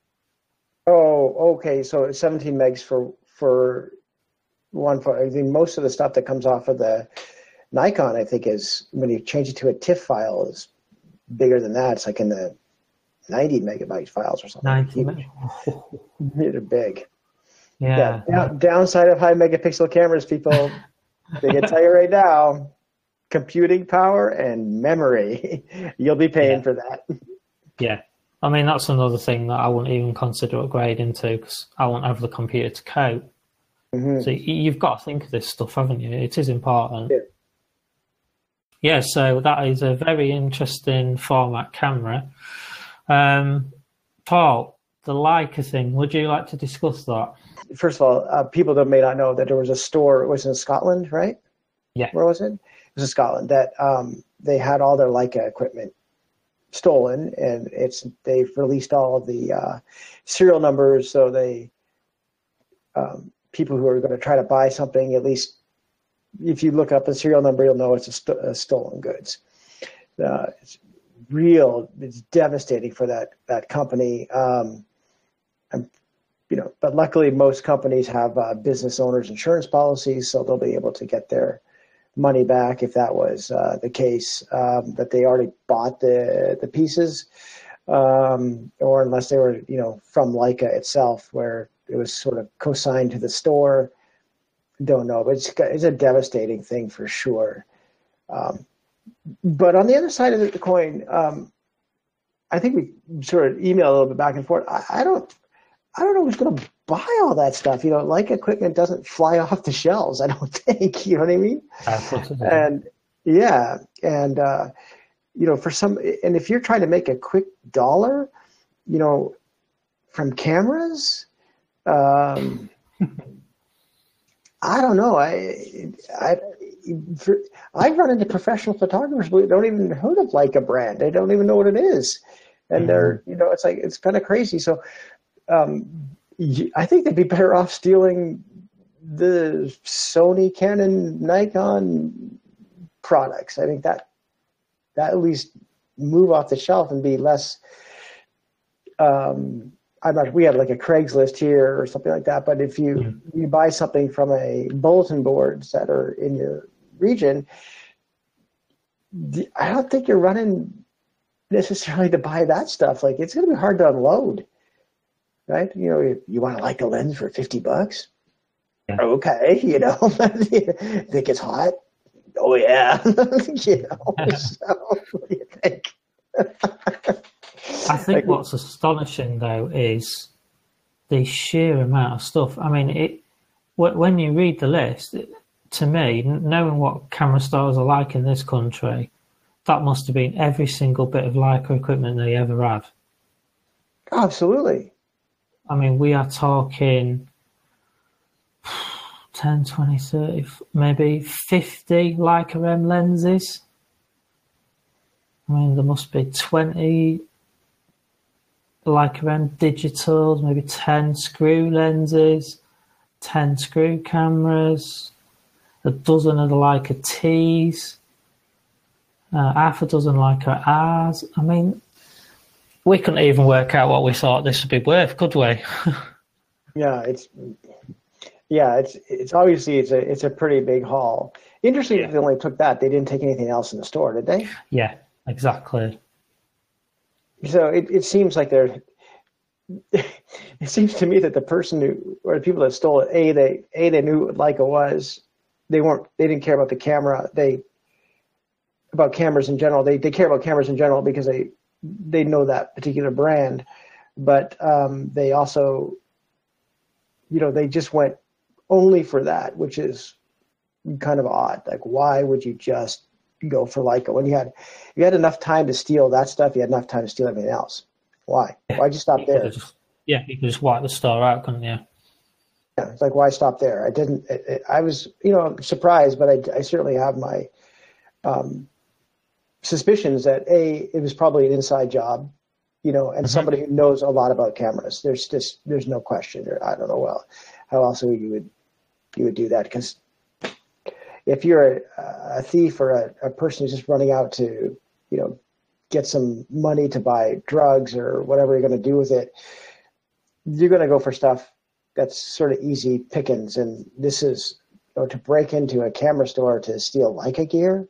Oh, okay. So seventeen megs for for one photo. I think most of the stuff that comes off of the Nikon, I think, is when you change it to a TIFF file is bigger than that. It's like in the ninety megabyte files or something. ninety meg. They're big. Yeah. yeah. Downside of high megapixel cameras, people. They can tell you right now, computing power and memory. You'll be paying yeah. for that. Yeah. I mean, that's another thing that I wouldn't even consider upgrading to because I won't have the computer to cope. Mm-hmm. So you've got to think of this stuff, haven't you? It is important. Yeah. yeah, so that is a very interesting format camera. Um, Paul, the Leica thing, would you like to discuss that? First of all, uh, people that may not know that there was a store, it was in Scotland, right? Yeah. Where was it? It was in Scotland that um, they had all their Leica equipment stolen, and it's they've released all of the uh, serial numbers, so they um, people who are going to try to buy something, at least if you look up the serial number, you'll know it's a, st- a stolen goods. Uh, it's real. It's devastating for that that company. Um, I'm You know, but luckily most companies have uh, business owners insurance policies, so they'll be able to get their money back if that was uh, the case, um, that they already bought the the pieces, um, or unless they were, you know, from Leica itself, where it was sort of co-signed to the store. Don't know, but it's it's a devastating thing for sure. Um, but on the other side of the coin, um, I think we sort of email a little bit back and forth. I, I don't. I don't know who's going to buy all that stuff. You know, like equipment doesn't fly off the shelves, I don't think. You know what I mean? Absolutely. And yeah, and uh, you know, for some, and if you're trying to make a quick dollar, you know, from cameras, um, I don't know. I, I, for, I've run into professional photographers who don't even heard of Leica brand. They don't even know what it is, and mm. they're, you know, it's like it's kind of crazy. So, um, I think they'd be better off stealing the Sony, Canon, Nikon products. I think that that at least move off the shelf and be less. Um, I'm not. We have like a Craigslist here or something like that. But if you mm-hmm. you buy something from a bulletin boards that are in your region, I don't think you're running necessarily to buy that stuff. Like it's going to be hard to unload, right? You know, you, you want to like a lens for fifty bucks. Yeah. Okay, you know, think it's hot. Oh yeah, you know. So, what do you think? I think like, what's astonishing though is the sheer amount of stuff. I mean, it when you read the list, to me, knowing what camera stores are like in this country, that must have been every single bit of Leica equipment they ever had. Absolutely. I mean, we are talking ten, twenty, thirty, maybe fifty Leica M lenses. I mean, there must be twenty Leica M digitals, maybe ten screw lenses, ten screw cameras, a dozen of the Leica T's, uh, half a dozen Leica R's. I mean, we couldn't even work out what we thought this would be worth, could we? yeah, it's yeah, it's it's obviously it's a it's a pretty big haul. Interesting yeah. that they only took that. They didn't take anything else in the store, did they? Yeah, exactly. So it, it seems like they're. It seems to me that the person who, or the people that stole it, a they a they knew what Leica was. They weren't. They didn't care about the camera. They about cameras in general. They they care about cameras in general because they they know that particular brand, but um, they also, you know, they just went only for that, which is kind of odd. Like, why would you just go for Leica when you had you had enough time to steal that stuff? You had enough time to steal everything else. Why? Why'd you stop there? Just, yeah, you could just wipe the store out, couldn't you? Yeah, it's like, why stop there? I didn't. It, it, I was, you know, surprised, but I, I certainly have my um, suspicions that a it was probably an inside job, you know, and mm-hmm. somebody who knows a lot about cameras. There's just there's no question. I don't know well how else you would you would do that, because if you're a, a thief or a, a person who's just running out to, you know, get some money to buy drugs or whatever you're going to do with it, you're going to go for stuff that's sort of easy pickings. And this is, you know, to break into a camera store to steal Leica gear.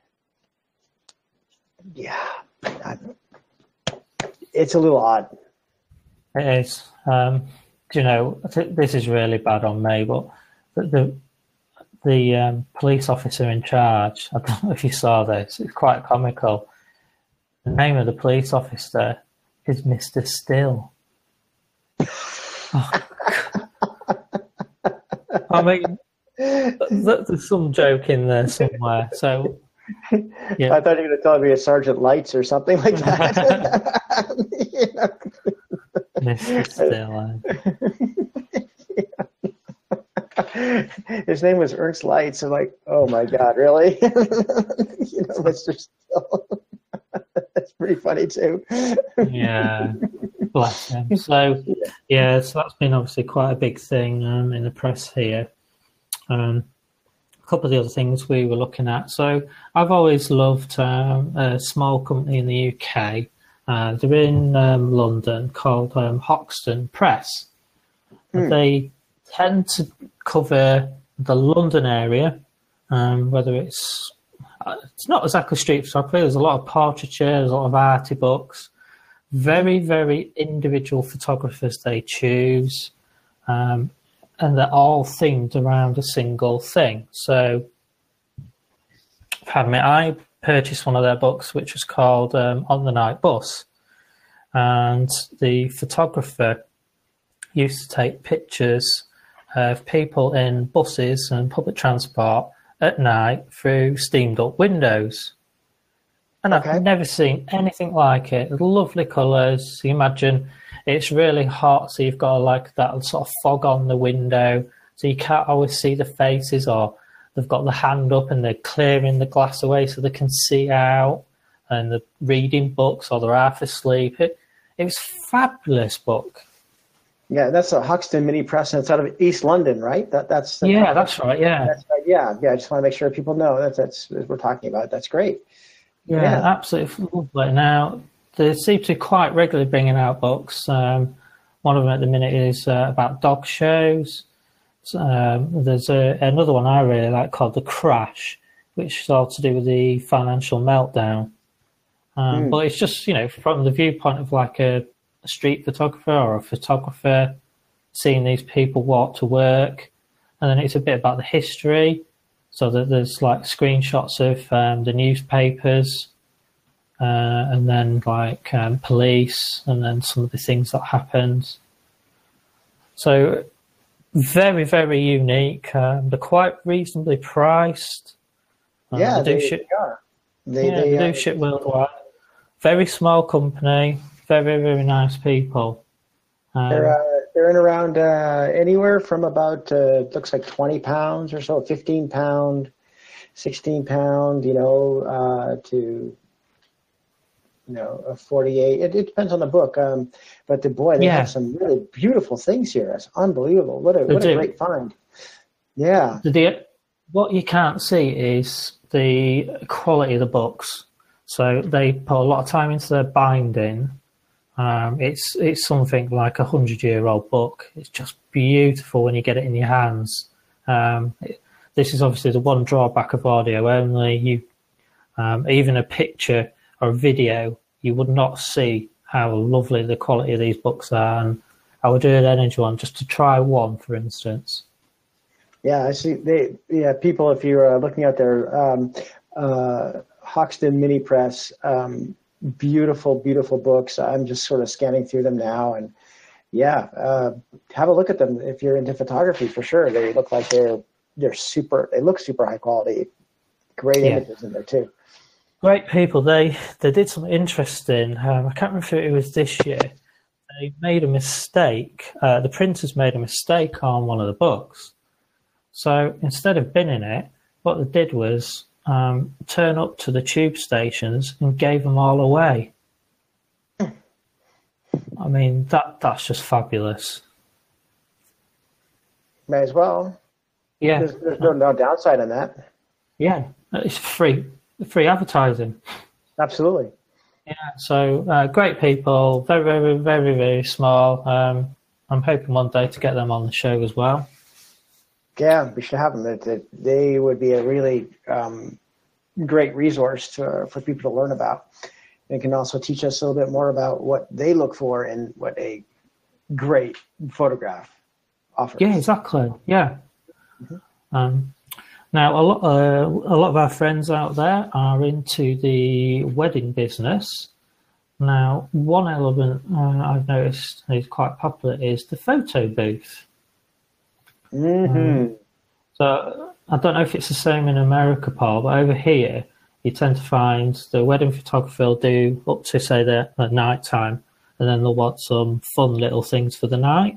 Yeah, I'm, it's a little odd. It is. Um, you know, this is really bad on me, but the the, the um, police officer in charge, I don't know if you saw this, it's quite comical. The name of the police officer is Mister Still. Oh, I mean, there's some joke in there somewhere. So, yeah. I thought you were going to tell me a Sergeant Lights or something like that. You know? Mister Still. His name was Ernst Lights. I'm like, oh my God, really? You know, Mister Still. That's pretty funny too. Yeah, bless him. So, yeah, so that's been obviously quite a big thing um, in the press here. Um, a couple of the other things we were looking at. So, I've always loved um, a small company in the U K. Uh, they're in um, London called um, Hoxton Press. Mm. They tend to cover the London area, um, whether it's It's not exactly street photography. There's a lot of portraiture, there's a lot of arty books. Very, very individual photographers they choose. Um, and they're all themed around a single thing. So, pardon me, I purchased one of their books, which was called um, On the Night Bus. And the photographer used to take pictures of people in buses and public transport at night through steamed up windows. And okay. I've never seen anything like it. Lovely colours. You imagine it's really hot, so you've got like that sort of fog on the window, so you can't always see the faces, or they've got the hand up and they're clearing the glass away so they can see out, and they're reading books or they're half asleep. It, it was a fabulous book. Yeah, that's a Hoxton Mini Press, and it's out of East London, right? That that's the, yeah, that's right. Yeah, that's right. Yeah, yeah. I just want to make sure people know that that's what we're talking about. That's great. Yeah, yeah. absolutely lovely. Now they seem to be quite regularly bringing out books. Um, one of them at the minute is uh, about dog shows. Um, there's a, another one I really like called The Crash, which is all to do with the financial meltdown. Um, mm. But it's just, you know, from the viewpoint of like a, a street photographer or a photographer, seeing these people walk to work. And then it's a bit about the history. So that there's like screenshots of um, the newspapers, uh, and then like um, police, and then some of the things that happened. So very, very unique. Um, they're quite reasonably priced. Um, yeah, they do they, ship, they are. They, yeah, they, they do uh, ship worldwide. Very small company. Very, very nice people. Um, they're uh, they're in around uh, anywhere from about uh, looks like twenty pounds or so, fifteen pound, sixteen pound, you know, uh, to you know a forty-eight. It, it depends on the book, um, but the boy, they yeah. have some really beautiful things here. It's unbelievable. What a they what do. a great find. Yeah. The, what you can't see is the quality of the books. So they put a lot of time into their binding. Um, it's it's something like a hundred-year-old book. It's just beautiful when you get it in your hands. Um, it, this is obviously the one drawback of audio only. You um, even a picture or a video, you would not see how lovely the quality of these books are. And I would do an energy one just to try one, for instance. Yeah, I see. They yeah, people, if you're uh, looking at their um, uh, Hoxton Mini Press. Um, Beautiful, beautiful books. I'm just sort of scanning through them now, and yeah, uh, have a look at them if you're into photography. For sure, they look like they're they're super. They look super high quality. Great yeah. images in there too. Great people. They they did something interesting. Um, I can't remember if it was this year. They made a mistake. Uh, the printers made a mistake on one of the books. So instead of binning it, what they did was Um, turn up to the tube stations and gave them all away. I mean, that that's just fabulous. May as well. Yeah. There's, there's no, no downside on that. Yeah, it's free, free advertising. Absolutely. Yeah, so uh, great people, very, very, very, very small. Um, I'm hoping one day to get them on the show as well. Yeah, we should have them. It, it, they would be a really um, great resource to, for people to learn about. They can also teach us a little bit more about what they look for and what a great photograph offers. Yeah, exactly. Yeah. Mm-hmm. Um, now, a lot, uh, a lot of our friends out there are into the wedding business. Now, one element uh, I've noticed is quite popular is the photo booth. Mm-hmm. Um, so I don't know if it's the same in America, Paul, but over here you tend to find the wedding photographer will do up to, say, the at night time, and then they'll want some fun little things for the night.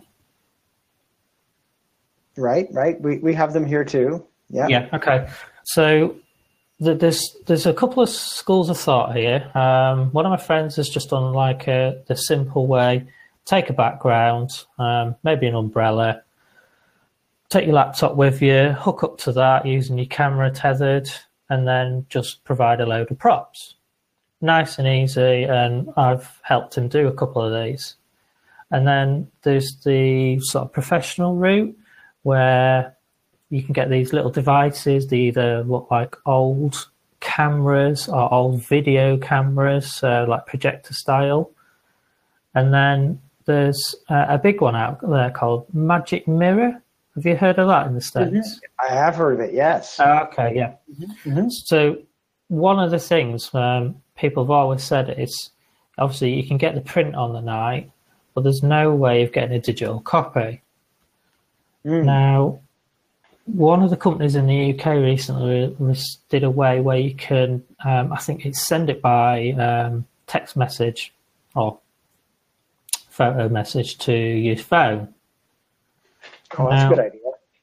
Right, right. We we have them here too. Yeah. Yeah. Okay. So the, there's there's a couple of schools of thought here. Um, one of my friends has just done like a, the simple way: take a background, um, maybe an umbrella. Take your laptop with you, hook up to that using your camera tethered, and then just provide a load of props. Nice and easy, and I've helped him do a couple of these. And then there's the sort of professional route where you can get these little devices. They either look like old cameras or old video cameras, uh, like projector style. And then there's uh, a big one out there called Magic Mirror. Have you heard of that in the States? I have heard of it, yes. Oh, okay, yeah. Mm-hmm. So one of the things um, people have always said is, obviously you can get the print on the night, but there's no way of getting a digital copy. Mm. Now, one of the companies in the U K recently was, did a way where you can, um, I think it's send it by um, text message or photo message to your phone. Oh, that's now, a good idea.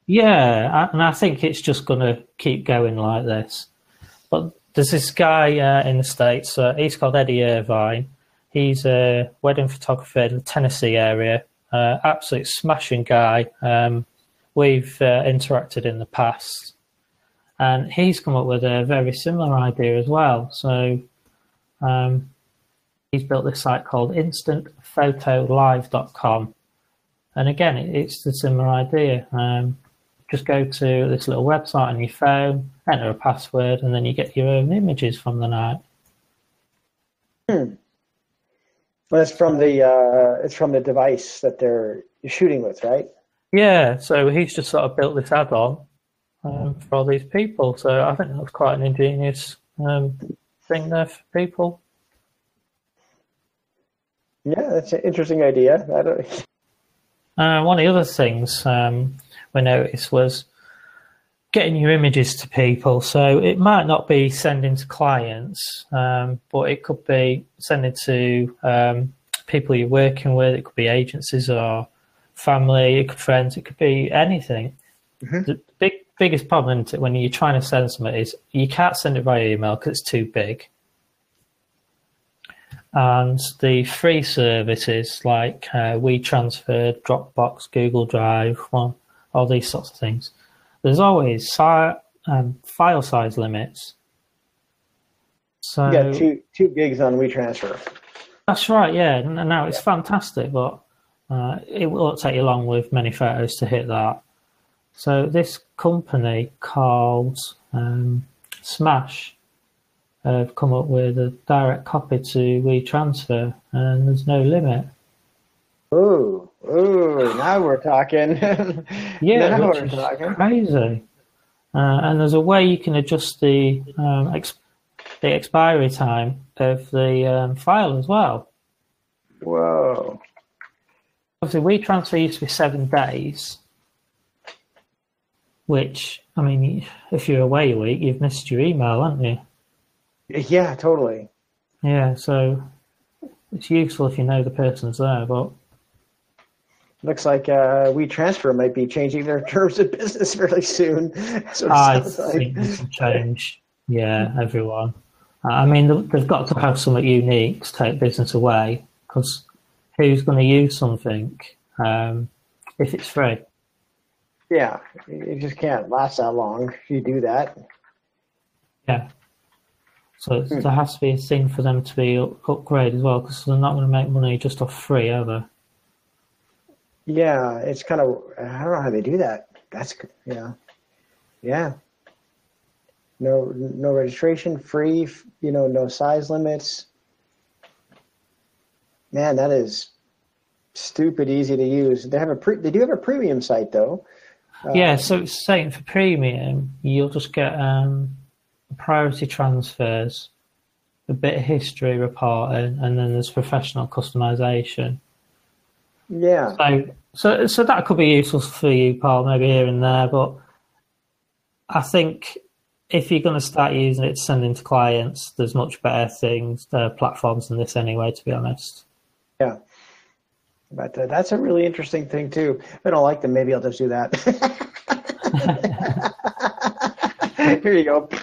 Yeah, and I think it's just going to keep going like this. But there's this guy uh, in the States, uh, he's called Eddie Irvine. He's a wedding photographer in the Tennessee area. Uh, absolute smashing guy. Um, we've uh, interacted in the past. And he's come up with a very similar idea as well. So um, he's built this site called instant photo live dot com. And again, it's the similar idea. Um, just go to this little website on your phone, enter a password, and then you get your own images from the night. Hmm. Well, it's from the uh, it's from the device that they're shooting with, right? Yeah, so he's just sort of built this add-on um, for all these people. So I think that's quite an ingenious um, thing there for people. Yeah, that's an interesting idea. I don't... Uh, one of the other things um, we noticed was getting your images to people. So it might not be sending to clients, um, but it could be sending to um, people you're working with. It could be agencies or family, it could be friends, it could be anything. Mm-hmm. The big biggest problem when you're trying to send something is you can't send it via email because it's too big. And the free services like uh, WeTransfer, Dropbox, Google Drive, well, all these sorts of things, there's always si- um, file size limits. So yeah, two two gigs on WeTransfer. That's right. Yeah, and now it's yeah. fantastic, but uh, it won't take you long with many photos to hit that. So this company called um, Smash have come up with a direct copy to WeTransfer, and there's no limit. Ooh, ooh! Now we're talking. Yeah, now which we're is talking. Crazy. Uh, and there's a way you can adjust the um, ex- the expiry time of the um, file as well. Whoa! Obviously, WeTransfer used to be seven days, which I mean, if you're away a week, you've missed your email, haven't you? Yeah, totally. Yeah, so it's useful if you know the person's there, but looks like uh, WeTransfer might be changing their terms of business fairly soon. So I like. think this will change. Yeah, everyone. I mean, they've got to have something unique to take business away, because who's going to use something um, if it's free? Yeah, it just can't last that long if you do that. Yeah. So hmm. there has to be a thing for them to be upgraded as well, because they're not going to make money just off free, are they? Yeah, it's kind of, I don't know how they do that. That's, yeah. Yeah. No, no registration, free, you know, no size limits. Man, that is stupid easy to use. They have a pre, they do have a premium site though. Yeah, uh, so it's saying for premium, you'll just get um, priority transfers, a bit of history reporting, and then there's professional customization. Yeah. So, so, so that could be useful for you, Paul, maybe here and there. But I think if you're going to start using it to send into clients, there's much better things, uh, platforms than this anyway, to be honest. Yeah. But uh, that's a really interesting thing too. If I don't like them, maybe I'll just do that. Here you go.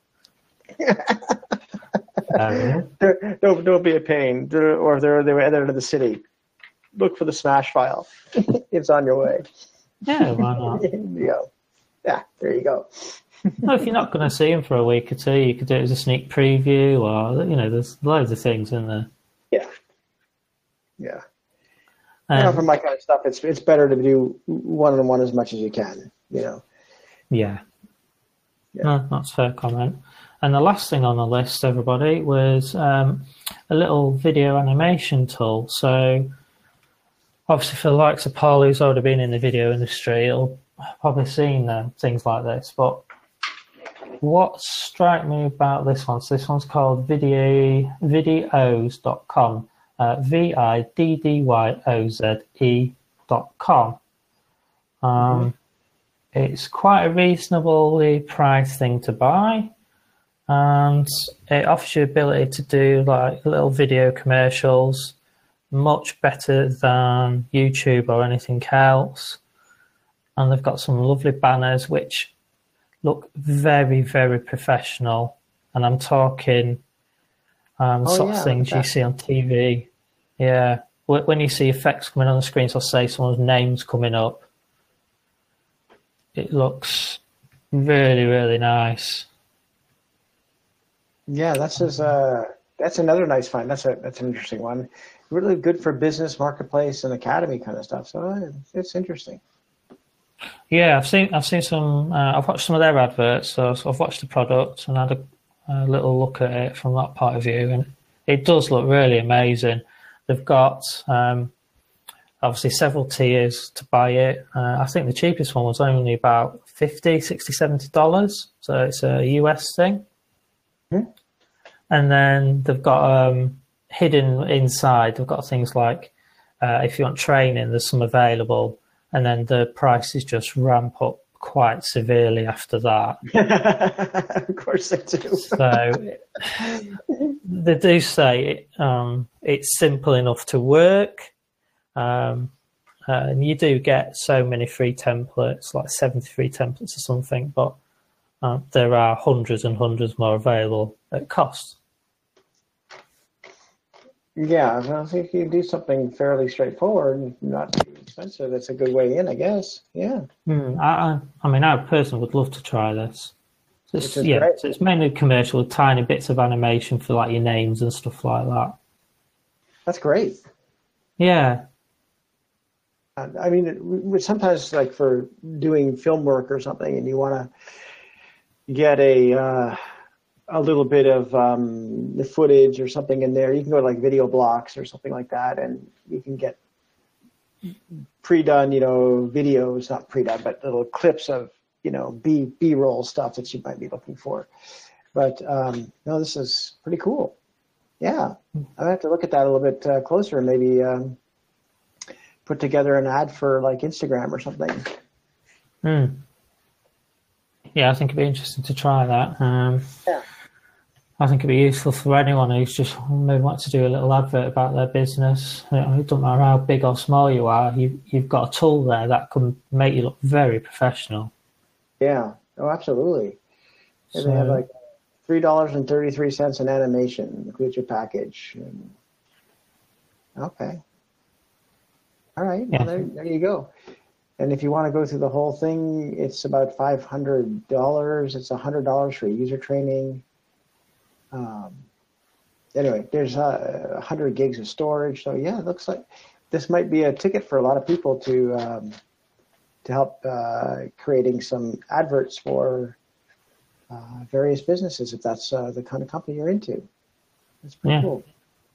uh, don't don't be a pain. Or if they're they're editor of the city, look for the Smash file. It's on your way. Yeah, why not? There you go. Yeah, there you go. Well, if you're not going to see them for a week or two, you could do it as a sneak preview, or you know, there's loads of things in there. Yeah. Yeah. Um, you know, for my kind of stuff, it's it's better to do one on one as much as you can. You know. Yeah. Yeah. No, that's a fair comment. And the last thing on the list, everybody, was um, a little video animation tool. So, obviously, for the likes of Paul, who's already been in the video industry, he'll probably seen uh, things like this. But what struck me about this one, so this one's called video videos dot com. Uh, V I D D Y O Z E dot com. Um, mm-hmm. It's quite a reasonably priced thing to buy, and it offers you the ability to do like little video commercials, much better than YouTube or anything else. and they've got some lovely banners which look very, very professional. And I'm talking um, Oh, sort yeah, of things you that. see on T V. Yeah, when you see effects coming on the screen, so say someone's name's coming up, it looks really, really nice. Yeah, that's just, uh, that's another nice find. That's a that's an interesting one. Really good for business, marketplace, and academy kind of stuff. So uh, it's interesting. Yeah, I've seen I've seen some. Uh, I've watched some of their adverts, so, so I've watched the product and had a, a little look at it from that point of view, and it does look really amazing. They've got um, obviously several tiers to buy it. Uh, I think the cheapest one was only about fifty, sixty, seventy dollars, so it's a U S thing. Hmm. And then they've got um, hidden inside. They've got things like uh, if you want training, there's some available. And then the prices just ramp up quite severely after that. Of course they do. So they do say um, it's simple enough to work. Um, uh, and you do get so many free templates, like seventy-three templates or something, but uh, there are hundreds and hundreds more available at cost. Yeah, well, if you can do something fairly straightforward and not too expensive, that's a good way in, I guess. Yeah. Mm, I, I mean, I personally would love to try this. So it's, yeah, great. so it's mainly commercial, with tiny bits of animation for like your names and stuff like that. That's great. Yeah. I mean, it, sometimes like for doing film work or something, and you want to get a uh, a little bit of um, the footage or something in there, you can go to like Video Blocks or something like that, and you can get pre-done, you know, videos, not pre-done, but little clips of, you know, B B-roll stuff that you might be looking for. But um, no, this is pretty cool. Yeah, I have to look at that a little bit uh, closer and maybe um, put together an ad for like Instagram or something. Hmm. Yeah, I think it'd be interesting to try that. Um, yeah. I think it'd be useful for anyone who's just maybe wants to do a little advert about their business. It doesn't matter how big or small you are, you, you've got a tool there that can make you look very professional. Yeah, oh, absolutely. And So, they have like three dollars and thirty-three cents an animation, includes your package. And, okay. All right, yeah. well, there, there you go. And if you want to go through the whole thing, it's about five hundred dollars. It's one hundred dollars for user training. Um, anyway, there's uh, one hundred gigs of storage. So yeah, it looks like this might be a ticket for a lot of people to um, to help uh, creating some adverts for uh, various businesses, if that's uh, the kind of company you're into. That's pretty Yeah. cool.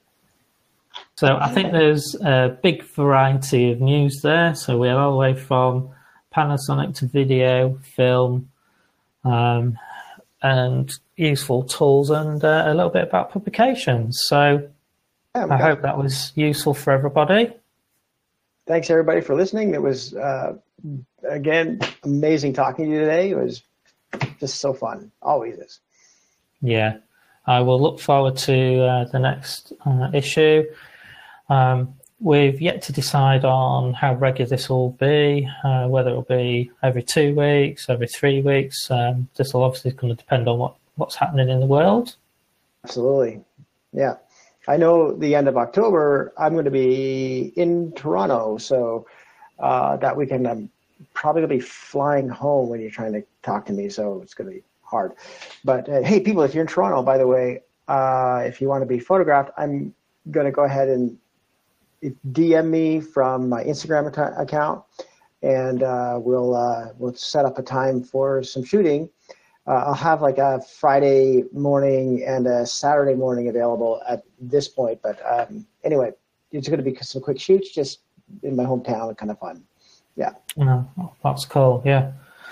So I think there's a big variety of news there. So we have all the way from Panasonic to video, film, um, and useful tools, and uh, a little bit about publications. So Yeah, I hope that was useful for everybody. Thanks everybody for listening. It was uh, again amazing talking to you today. It was just so fun. Always is. Yeah, I will look forward to uh, the next uh, issue. Um, we've yet to decide on how regular this will be, uh, whether it'll be every two weeks, every three weeks. Um, this will obviously going to depend on what, what's happening in the world. Absolutely. Yeah. I know the end of October, I'm going to be in Toronto. So uh, that weekend, I'm probably going to be flying home when you're trying to talk to me. So it's going to be hard. But uh, hey, people, if you're in Toronto, by the way, uh, if you want to be photographed, I'm going to go ahead and D M me from my Instagram account, and uh, we'll uh, we'll set up a time for some shooting. Uh, I'll have like a Friday morning and a Saturday morning available at this point. But um, anyway, it's going to be some quick shoots just in my hometown, kind of fun. Yeah. Oh, that's cool. Yeah.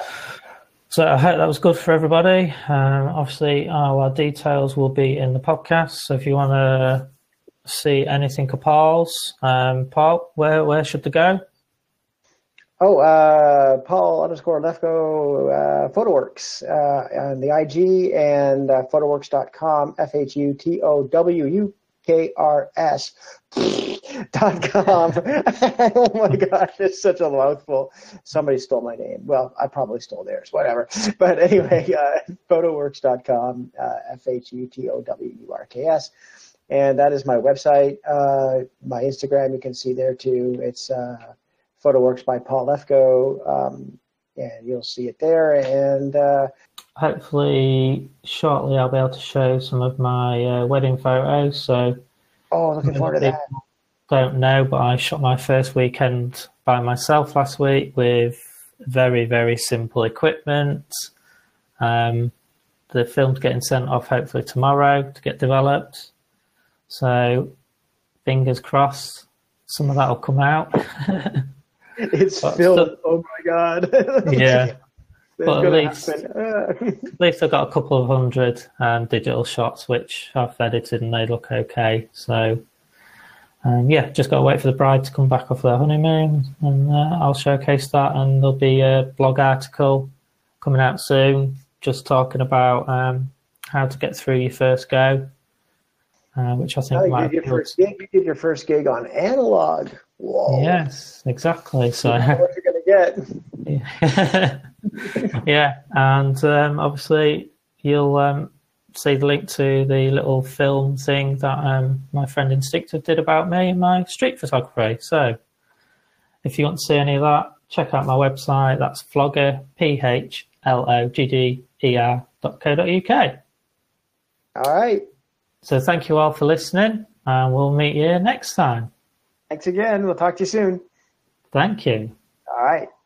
So I hope that was good for everybody. Um, obviously, our details will be in the podcast. So if you want to see anything of Paul's, um, Paul, where where should they go? Oh, uh, Paul underscore Lefko, uh, PhotoWorks uh, on the I G, and uh, photoworks dot com, F H U T O W U K R S dot com. Oh my gosh, it's such a mouthful. Somebody stole my name. Well, I probably stole theirs, whatever. But anyway, uh, photoworks dot com, uh, F H U T O W U R K S. And that is my website. Uh, my Instagram, you can see there too. It's uh, PhotoWorks by Paul Lefko. Um, and you'll see it there. And uh, hopefully shortly I'll be able to show some of my uh, wedding photos. So, oh, looking forward to that. Don't know, but I shot my first weekend by myself last week with very, very simple equipment. Um, the film's getting sent off hopefully tomorrow to get developed. So, fingers crossed, some of that will come out. It's but filmed. still, oh my God. Yeah. But at least, uh. at least I've got a couple of hundred um, digital shots which I've edited and they look okay. So, um, yeah, just got to wait for the bride to come back off their honeymoon and uh, I'll showcase that. And there'll be a blog article coming out soon just talking about um, how to get through your first go, uh, which I think oh, might you did your first gig. You did your first gig on analog. Whoa. Yes, exactly. So what you're going to get. Yeah, and um, obviously you'll um, see the link to the little film thing that um, my friend Instinctive did about me and my street photography. So if you want to see any of that, check out my website. That's Phlogger, P H L O G G E R dot co dot U K. All right. So thank you all for listening, and we'll meet you next time. Thanks again. We'll talk to you soon. Thank you. All right.